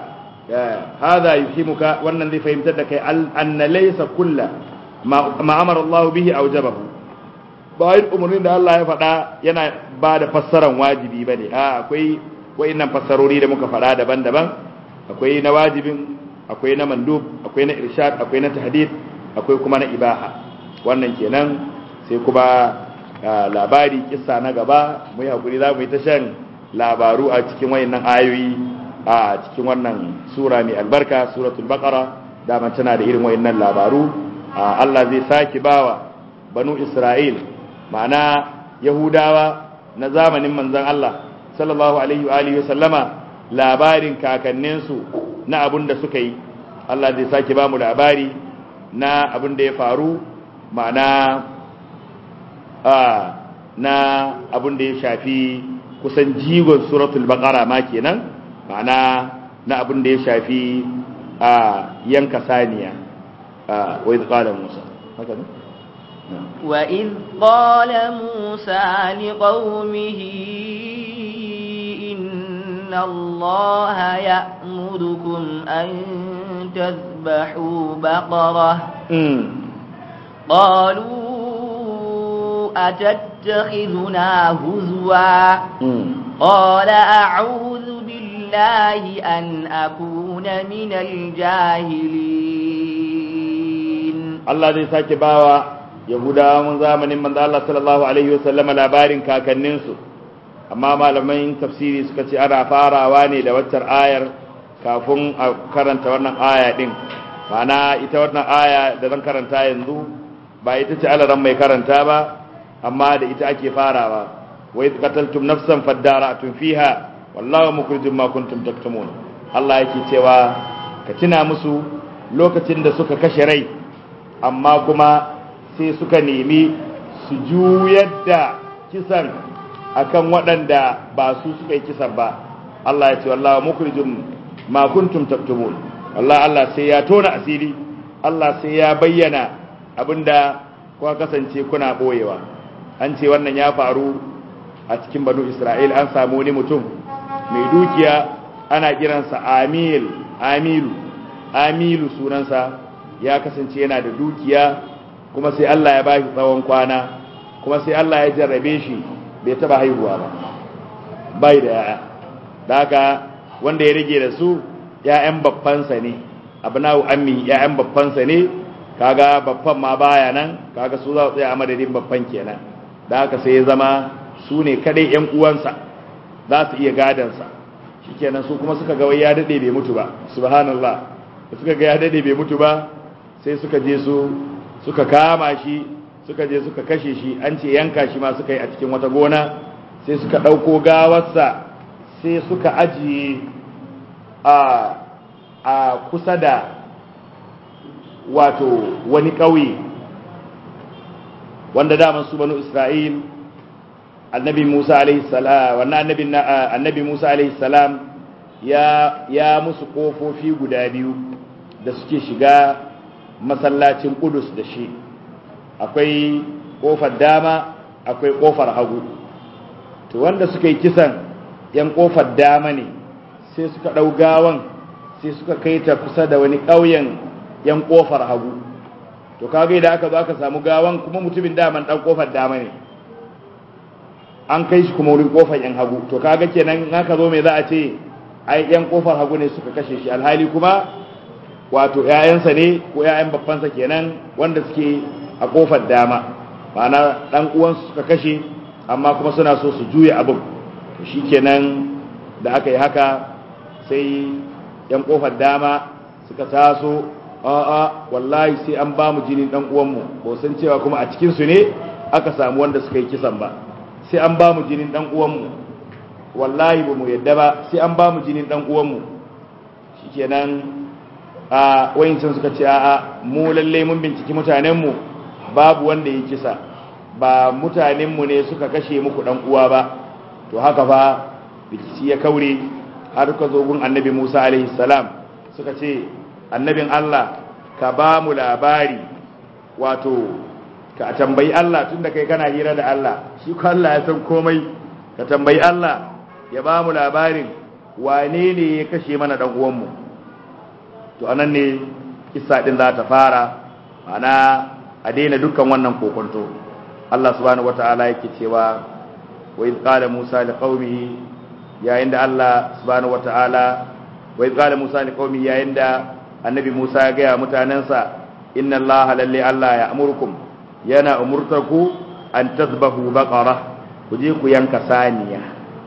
hadha yuhimuka, wannan zai fahimtar da kai anna laysa kullu ma amara Allah bihi awjabahu. bayan umarnin da Allah ya faɗa yana ba da fassaran wajibi bane, akwai wayannan fassarori da muka faɗa daban-daban, akwai na wajibin, akwai na mandub, akwai na irshad, akwai na tahdid, akwai kuma na ibaha. wannan kenan. sai kuma labari, kissa na gaba, mu yi hakuri za mu yi ta shan labaru a cikin wayannan ayoyi a cikin wannan sura mai albarka, suratul baqara. dama tana da irin wayannan labaru. Allah zai saki bawa banu Isra'il, ma'ana Yahudawa na zamanin manzon Allah sallallahu alaihi wa alihi wasallama, labarin kakanninsu na abin da suka yi. Allah zai saki ba mu labari na abin da ya faru, ma'ana na abin da ya shafi kusan jigon suratul baqara ma kenan, ma'ana na abin da ya shafi yanka saniya. wa idh qala Musa, haka ne? وإذ قال موسى لقومه إن الله يأمركم أن تذبحوا بقرة. قالوا أتتخذنا هزوا. قال أعوذ بالله أن أكون من الجاهلين. الله zai sake bawa Yahudawan zamanin manzo Allah sallallahu alaihi wasallam labarin kakanninsu, amma malamai tafsiri suka ce ana farawa ne da waccar ayar kafin a karanta wannan aya din. ma'ana ita wannan aya da zan karanta yanzu ba ita ce alaran mai karanta ba, amma da ita ake farawa. wa idh qataltum nafsan fadara'tum fiha wallahu mukhrijum ma kuntum taktumun. Allah yake cewa ka tuna musu lokacin da suka kashe rai, amma kuma sai suka nemi su juyar da kisan akan waɗanda ba su suka yi kisan ba. Allah ya ce wallahu mukhrijum ma kuntum taktumun. Allah sai ya tona asiri, Allah sai ya bayyana abinda kuka kasance kuna boyewa. an ce wannan ya faru a cikin banu Isra'il. An samu wani mutum mai dukiya ana kiransa Amilu sunansa, ya kasance yana da dukiya, kuma sai Allah ya ba shi tsawon kwana, kuma sai Allah ya jarrabe shi bai taba haihuwa ba, bai da yaya. da haka wanda ya rage da su ya'yan babbansa ne, abna'u ammi, ya'yan babbansa ne, kaga babban ma baya nan, kaga su za su tsaya a madadin babban kenan. Da haka sai ya zama su ne kadai ƴan uwansa za su iya gadansa. Shikenan su kuma suka ga wai ya dade bai mutu ba, subhanallah. Da suka ga ya dade bai mutu ba, sai suka je su suka kama shi, suka je suka kashe shi, an ce yanka shi ma suka yi a cikin wata gona, sai suka ɗauko gawarsa sai suka ajiye a kusa da wato wani ƙauye wanda daman su banu Isra'il, annabi Musa alaihi salam, wannan annabi Musa alaihi salam ya musu kofofi guda biyu da suke shiga masallacin Qudus da shi. Akwai kofar dama, akwai kofar hagu. To wanda suka yi kisan yan kofar dama ne, sai suka ɗau gawan sai suka kai ta kusa da wani ƙauyen yan kofar hagu. To kaga idan aka zo aka samu gawan, kuma mutumin daman ɗan kofar dama ne, an kai shi kuma wurin kofar yan hagu. To kaga kenan in aka zo me za a ce ai yan kofar hagu ne suka kashe shi, alhali kuma wato ƴaƴansa ne ko ƴaƴan babbansa kenan wanda suke a kofar dama, ma'ana dan uwansu suka kashe amma kuma suna so su juya abin. To shikenan da aka yi haka sai yan kofar dama suka taso, a'a wallahi sai an ba mu jinin dan uwanmu, ko san cewa kuma a cikin su ne aka samu wanda suka yi kisan ba. Sai an ba mu jinin dan uwanmu, wallahi ba mu yadda ba, sai an ba mu jinin dan uwanmu. Shikenan a wayincin suka ce a'a mu lalle mun binciki mutanenmu babu wanda ya kisa, ba mutanenmu ne suka kashe muku dan uwa ba. To haka fa rikici ya kaure har ka zo gun annabi Musa alaihi salam, suka ce annabin Allah ka ba mu labari, wato ka tambayi Allah, tunda kai kana hira da Allah, shi ko Allah ya san komai, ka tambayi Allah ya ba mu labarin wane ne ya kashe mana dan uwanmu. To anan ne kissa din za ta fara, ana a daina dukkan wannan kokonto. Allah subhanahu wataala yake cewa wa iz qala Musa liqaumihi, yayin da Allah subhanahu wataala wa iz qala Musa liqaumihi, yayin da annabi Musa ya ga mutanansa, inna Allah lalle Allah ya amurkum, yana umurtaku an tazbahu baqara, ku je ku yanka saniya.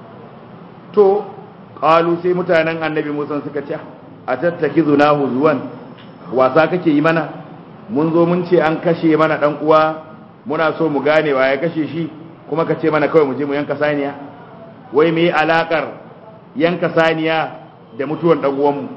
To qalu sai mutanen annabi Musa suka ce, atattakizuna huzwan, wasa kake yi mana? Mun zo mun ce an kashe mana dan uwa, muna so mu gane wa ya kashe shi, kuma ka ce mana kawai mu je mu yanka saniya? Wai me alakar yanka saniya da mutuwan dan uwanmu?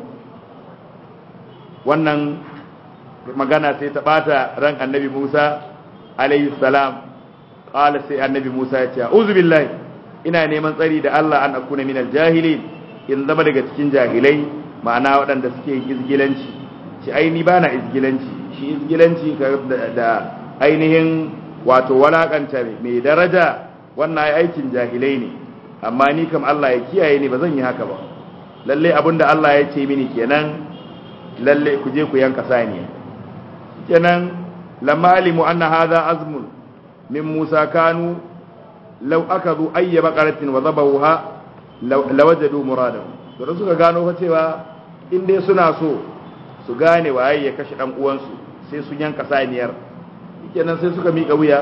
Wannan magana sai ta bata ran annabi Musa alaihi salam. Qala sai annabi Musa ya ce, a'udhu billahi, ina neman tsari da Allah an akuna minal jahilin, in zama daga cikin jahilai, ma'ana waɗanda suke izgilanci. Shi aini bana izgilanci, shi izgilanci da ainihin wato walakanta mai daraja, wannan aikin jahilai ne, amma ni kam Allah ya kiyaye ni, ba zan yi haka ba. Lalle abinda Allah ya ce mini kenan, lalle ku je ku yanka saniya. Kenan lamma alimu anna hadha azmun min Musa, kanu law akadu ayya baqaratin wa dhabahuha lawajadu muradahu. To suka gano fa cewa in dai suna so su gane waye ya kashe dan uwansu, sai sun yanka saniyar. Kenan sai suka mika wuya,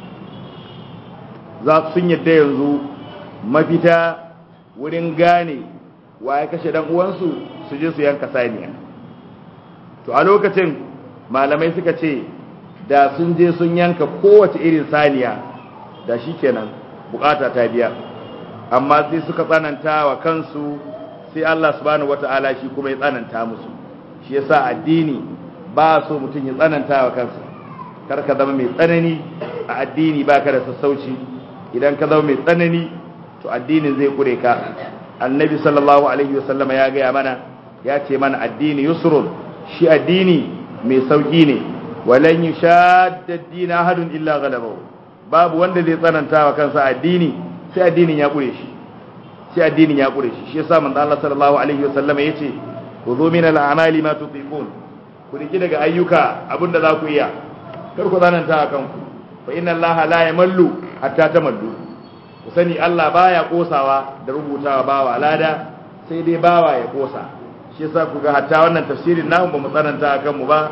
za sun yadda yanzu mafita wurin gane waye kashe dan uwansu su je su yanka saniya. To a lokacin malamai suka ce da sun je sun yanka kowace irin saniya da shikenan bukata ta biya, amma sai suka tsananta wa kansu, sai Allah subhanahu wata'ala shi kuma ya tsananta musu. Shi yasa addini ba so mutum ya tsananta wa kansa, kar ka zama mai tsanani a addini, ba ka da sassauci. Idan ka zama mai tsanani to addinin zai kure ka. Annabi sallallahu alaihi wasallam ya gaya mana, ya ce mana addini yusrun, shi addini mai sauki ne. Walan yushadda ad-din ahadun illa ghalabahu, babu wanda zai tsananta wa kansa addini sai addinin ya kure shi, sai addinin ya kure shi. Shi yasa manzo Allah sallallahu alaihi wasallam yace, khudhu min al-a'mali ma tutiqun, ku riki daga ayyuka abinda za ku iya, kar ku tsananta a kanku. Fa inna Allah la yamallu hatta tamallu, ku sani Allah baya kosawa da rubutawa bawa lada, sai dai bawa ya kosa. Shi yasa ku ga hatta wannan tafsirin namu ba mu tsananta a kanmu ba,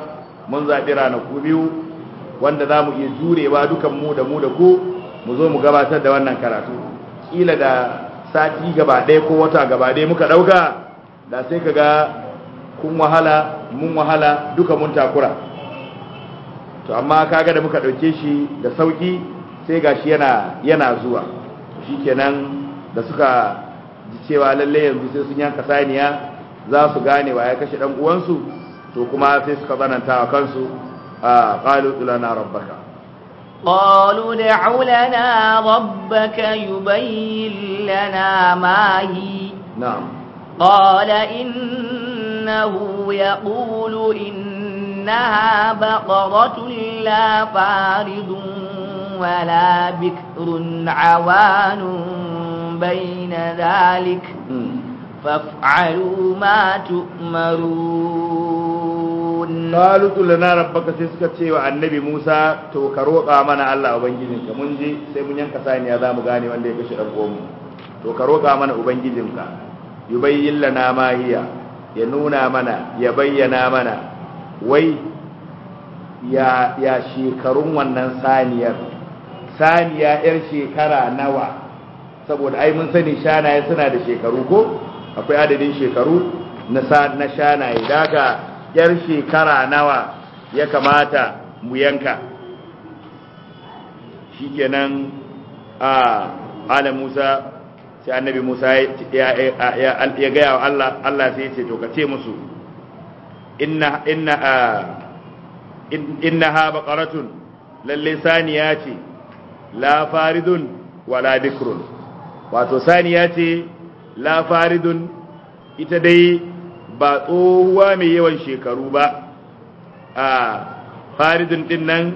mun zaɓi ranaku biyu wanda za mu iya jurewa dukan mu da ku mu zo mu gabatar da wannan karatu. Kila da sati gaba ɗaya ko wata gaba ɗaya muka ɗauka da sai ka ga kun wahala mun wahala duka mun takura. To amma kaga da muka ɗauke shi da sauƙi sai gashi yana zuwa. Shikenan da suka ji cewa lalle yanzu sai sun yanka saniya za su gane wa ya kashe dan uwansu, to kuma sai suka tsananta wa kansu. qalu lana rabbaka قالوا ادع لنا ربك يبين لنا ما هي. نعم. قال إنه يقول إنها بقرة لا فارض ولا بكر عوان بين ذلك فافعلوا ما تؤمرون. قالوا لنا ربك سيسكتي وعن النبي موسى توكروقا منا الله ubangijinka mun ji sai mun yanka saniya zamu gane wanda ya kashe dan uwanmu. Tokaroqa mana ubangijinka yubayyin lana ma hiya, ya nuna mana ya bayyana mana wai ya shekarun wannan saniya yar shekara nawa, saboda ai mun sani shanaye suna da shekaru ko akwai adadin shekaru na shanaye, daga yar shekara nawa ya kamata mu yanka. Shikenan ala Musa, sai annabi Musa ya gaya wa Allah sai ya ce to ka ce musu innaha baqaratun, lalle saniya ce la faridun wala bikrun, wato saniya ce la faridun, ita dai ba tsohuwa mai yawan shekaru ba. Faridun din nan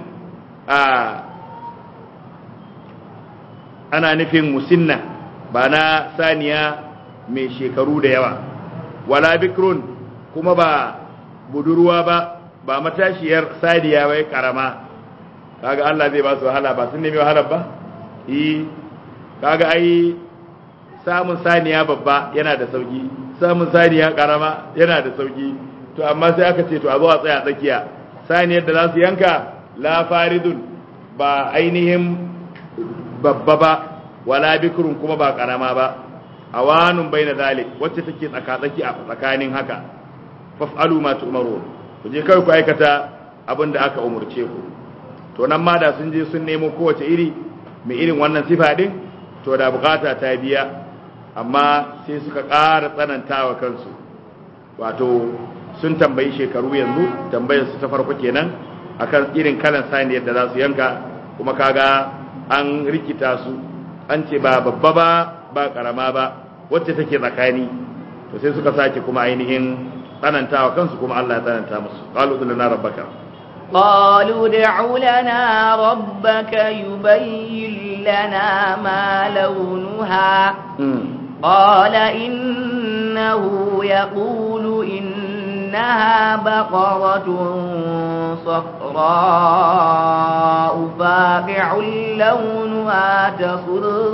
ana nufin musinna, ba na saniya mai shekaru da yawa. Wala bikrun, kuma ba budurwa ba matashiyar saniya bai karama. Kaga Allah zai ba su wahala, ba sun nemi wahala ba? Kaga ai samun saniya babba yana da sauki, samun saniya karama yana da sauki. To amma sai aka ce to a zo a tsaya tsakiya, saniyar da za su yanka la faridun, ba ainihin babba ba, wala bikrun, kuma ba karama ba, awanun baina zalik, wacce take tsaka-tsaki a tsakanin haka. Faf'alu ma tu'marun, ku je kai ku aikata abin da aka umurce ku. To nan ma da sun je sun nemo kowace iri mai irin wannan sifa din, to da bukata ta biya, amma sai suka ƙara tsanantawa kansu. Wato sun tambayi shekaru yanzu, tambayar su ta farko kenan akan irin kalan saniyar da za su yanka, kuma kaga an rikita su, an ce ba babba ba karama ba, wacce take tsakani. To sai suka sake kuma ainihin tsanantawa kansu, kuma Allah ya tsananta musu. Qalu lana rabbaka, قالوا ادع لنا ربك يبين لنا ما لونها. قال إنه يقول إنها بقرة صفراء فاقع لونها تسر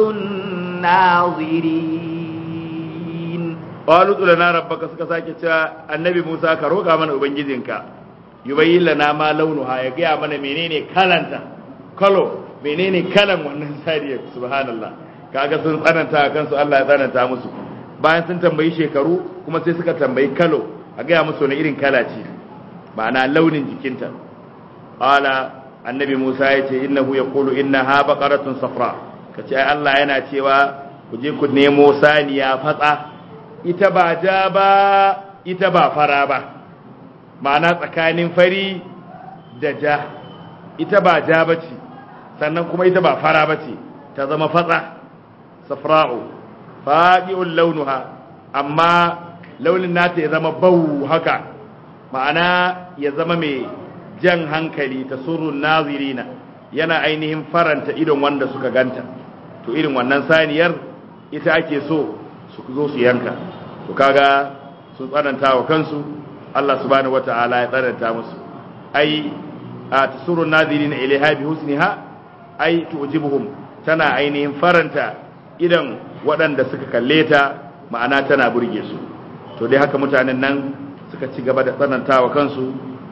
الناظرين. قالوا لنا ربك سكساكي النبي موسى كروكا من أبنجزنك yubayyin lana ma launuha, ya gaya mana menene kalanta, menene kalan wannan sariya. Subhanallah, kaga sun tsananta kansu, Allah ya tsananta musu. Bayan sun tambayi shekaru, kuma sai suka tambayi kalo, a gaya musu wani irin kala ce, ma'ana launin jikinta. Qala annabi Musa ya ce innahu yaqulu innaha baqaratun safra, kace ai Allah yana cewa ku je ku nemo saniya fatsa, ita ba ja ba ita ba fara ba, ma'ana tsakanin fari da ja, ita ba ja bace sannan kuma ita ba fara bace, ta zama fatsa, safra'u faqi'ul launuha, amma launin nata ya zama bau haka, ma'ana ya zama mai jan hankali, tasurrun nazirina, yana ainihin faranta idon wanda suka ganta. To irin wannan saniyar ita ake so su zo su yanka. To kaga sun tsananta wa kansu, Allah subhanahu wata'ala ya tsananta musu. Ai tasurrun nazirina ilaiha bi husniha, ai tujibuhum, tana ainihin faranta idan waɗanda suka kalle ta, ma'ana tana burge su. To dai haka mutanen nan suka ci gaba da tsananta wa kansu,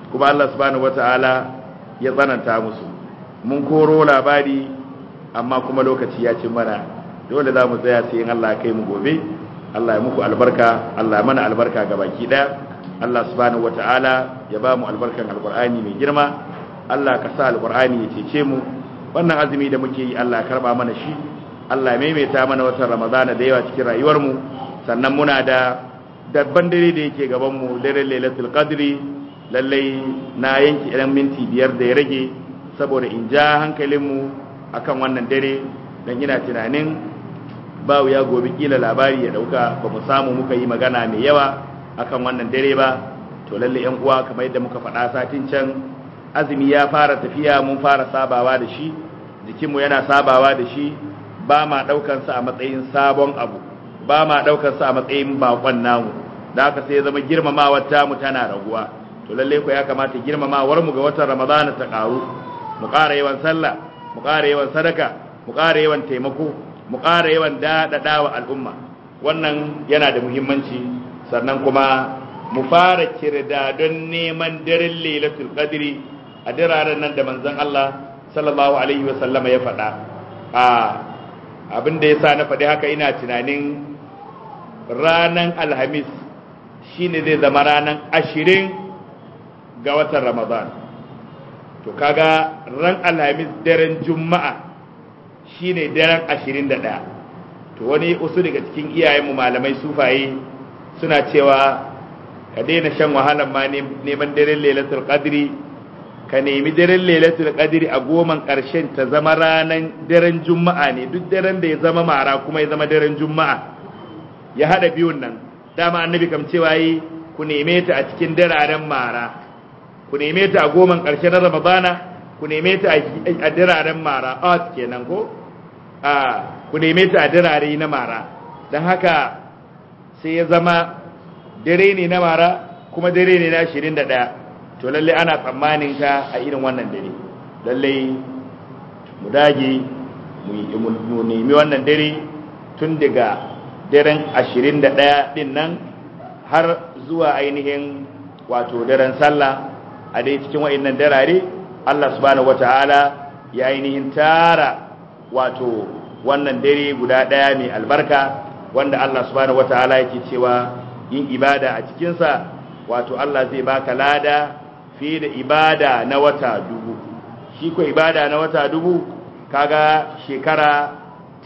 kuma Allah subhanahu wata'ala ya tsananta musu. Mun koro labari amma kuma lokaci ya ci mana, dole za mu tsaya sai in Allah kai mu gobe. Allah ya muku albarka, Allah ya mana albarka ga baki daya. Allah subhanahu wata'ala ya ba mu albarkan alqur'ani mai girma. Allah ka sa alqur'ani ya cece mu. Wannan azumi da muke yi Allah ya karba mana shi. Allah ya maimaita mana watan Ramadana da yawa cikin rayuwar mu. Sannan muna da dabban dare da yake gaban mu, daren Lailatul Qadri. Lallai na yanki ɗan minti 5 da ya rage saboda in ja hankalinmu akan wannan dare, dan ina tunanin ba ya gobe kila labari ya dauka ba mu samu muka yi magana mai yawa akan wannan dare ba. To lalle yan uwa, kamar yadda muka faɗa satin can, azumi ya fara tafiya, mun fara sabawa da shi, jikinmu yana sabawa da shi, ba ma ɗaukan sa a matsayin sabon abu, ba ma ɗaukan sa a matsayin bakon namu, da haka sai ya zama girmamawar tamu tana raguwa. To lalle ko ya kamata girmamawar mu ga watan Ramadana ta karu, mu ƙara yawan sallah, mu ƙara yawan sadaka, mu ƙara yawan taimako, mu ƙara yawan daɗaɗawa al'umma. Wannan yana da muhimmanci. Sannan kuma mu fara kirda don neman daren Lailatul Qadri a diraren nan da manzon Allah sallallahu alaihi wa sallama ya faɗa. Abin da yasa na faɗi haka, ina tunanin ranan Alhamis shine zai zama ranan 20 ga watan Ramadan. To kaga ran Alhamis daren Juma'a shine daren 21. To wani usu daga cikin iyayenmu malamai sufaye suna cewa ka daina shan wahalan ma neman daren Lailatul Qadri, ka nemi daren Lailatul Qadri a goman ƙarshen ta zama ranan daren Juma'a ne, duk daren da ya zama mara kuma ya zama daren Juma'a, ya hada biyun nan. Dama annabi kam cewa yi ku neme ta a cikin dararen mara, ku neme ta a goman ƙarshe na Ramadana, ku neme ta a diraren mara, kenan ko? Ku neme ta a dirare na mara. Don haka sai ya zama dare ne na mara kuma dare ne na 21. To lalle ana tsammanin ka a irin wannan dare. Lalle mu dage mu nemi wannan dare tun daga daren 21 din nan har zuwa ainihin wato daren sallah. A dai cikin wa'annan darare Allah subhanahu wataala ya ainihin tara wato wannan dare guda daya mai albarka, wanda Allah subhanahu wataala yake cewa yin ibada a cikin sa wato Allah zai baka lada fiye da ibada na wata 1000. Shi ko ibada na wata 1000 kaga shekara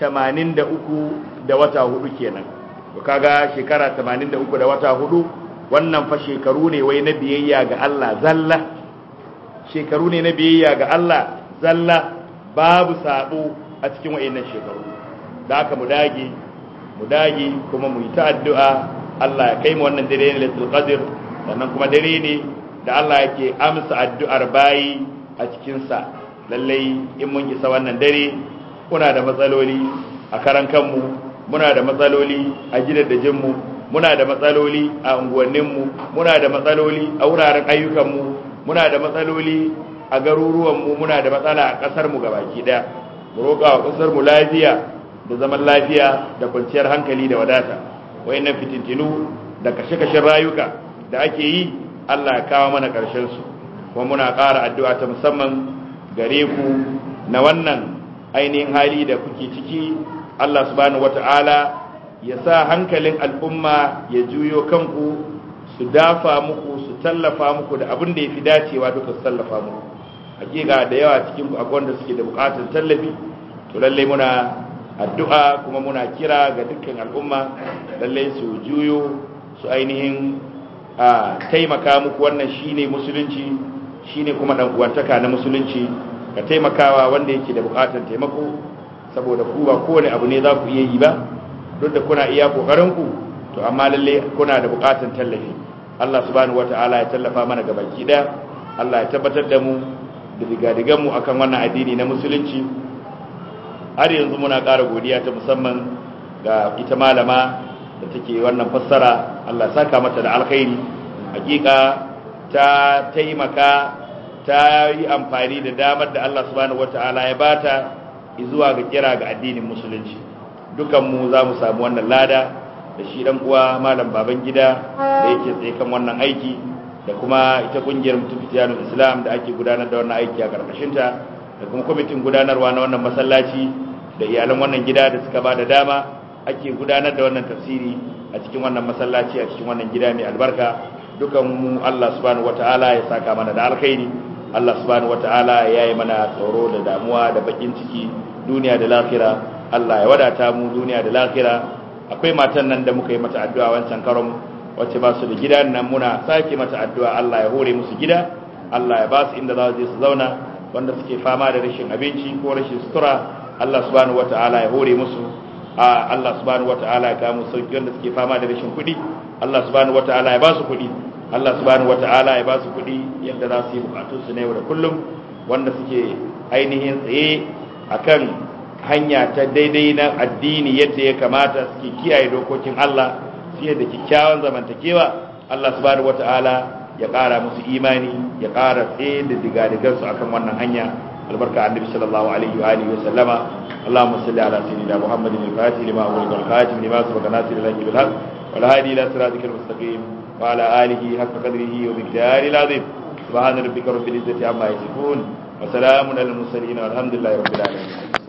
83 da wata 4 kenan. To kaga shekara 83 da wata 4, wannan fa shekaru ne wai na biyayya ga Allah zalla, shekaru ne na biyayya ga Allah zalla, babu sabo a cikin wayannan shekaru. Da haka mu dage kuma mu yi ta addu'a Allah ya kai mu wannan dare ne Lailatul Qadr, sannan kuma dare ne da Allah yake amsa addu'ar bayi a cikin sa. Lallai in mun isa wannan dare, muna da matsaloli a karan kanmu, muna da matsaloli a gidajenmu, muna da matsaloli a unguwanninmu, muna da matsaloli a wuraren ayyukanmu, muna da matsaloli a garuruwanmu, muna da matsala a ƙasarmu gabaki ɗaya. Mu roƙa wa ƙasarmu lafiya da zaman lafiya da kwanciyar hankali da wadata. Wayannan fitintinu da kashe-kashen rayuka da ake yi, Allah ya kawo mana ƙarshen su. Kuma muna ƙara addu'a ta musamman gare ku na wannan ainihin hali da kuke ciki. Allah subhanahu wata'ala ya sa hankalin al'umma ya juyo kanku, su dafa muku, su tallafa muku da abin da ya fi dacewa duka su tallafa muku. Hakika da yawa cikin ku akwai wanda suke da bukatar tallafi. To lallai muna addu'a kuma muna kira ga dukkan al'umma lallai su juyo, su ainihin taimaka muku. Wannan shine musulunci, shine kuma dan uwantaka na musulunci, ka taimakawa wanda yake da bukatar taimako, saboda ku ba kowane abu ne za ku iya yi ba, duk da kuna iya kokarin ku, to amma lalle kuna da bukatun tallafi. Allah subhanahu wataala ya tallafa mana gabaki daya. Allah ya tabbatar da mu da digadigan mu akan wannan addini na musulunci. Har yanzu muna ƙara godiya ta musamman ga ita malama da take wannan fassara. Allah ya saka mata da alkhairi. Hakika ta taimaka, ta yi amfani da damar da Allah subhanahu wataala ya bata zuwa ga kira ga addinin musulunci. Dukanmu za mu samu wannan lada da shi dan uwa malam baban gida da yake tsaye kan wannan aiki. da kuma ita kungiyar Muftiyanul Islam da ake gudanar da wannan aiki a karkashin ta da kuma kwamitin gudanarwa na wannan masallaci da iyalan wannan gida da suka bada dama ake gudanar da wannan tafsiri a cikin wannan masallaci a cikin wannan gida mai albarka. Dukan mu Allah subhanahu wataala ya saka mana da alkhairi, Allah subhanahu wataala ya yi mana tsoro da damuwa da bakin ciki duniya da lahira, Allah ya wadata mu duniya da lahira. Akwai matan nan da muka yi mata addu'a wancan karon wacce ba su da gida nan, muna sake mata addu'a Allah ya hore musu gida, Allah ya ba su inda za su je su zauna. Wanda suke fama da rashin abinci ko rashin sutura, Allah subhanahu wataala ya hore musu. Allah subhanahu wataala ya kawo musu sauki. Wanda suke fama da rashin kuɗi, Allah subhanahu wataala ya ba su kuɗi, Allah subhanahu wataala ya ba su kuɗi yadda za su yi bukatun su na yau da kullum. Wanda suke ainihin tsaye akan hanya ta daidai na addini yadda ya kamata, suke kiyaye dokokin Allah, fiye da kyakkyawan zamantakewa, Allah subhanahu wataala ya ƙara musu imani, ya ƙara tsaye da digadigan su akan wannan hanya. Albarka annabi sallallahu alaihi wa alihi wa sallama. Allahumma salli ala sayyidina Muhammadin al-fatih lima ughliqa wal-khatim lima sabaqa nasir al-haqq bil haqq wal hadi ila siratikal mustaqim wa ala alihi haqqa qadrihi wa miqdarihi al-azim. Subhana rabbika rabbil izzati amma yasifun wa salamun alal mursalin walhamdulillahi rabbil alamin.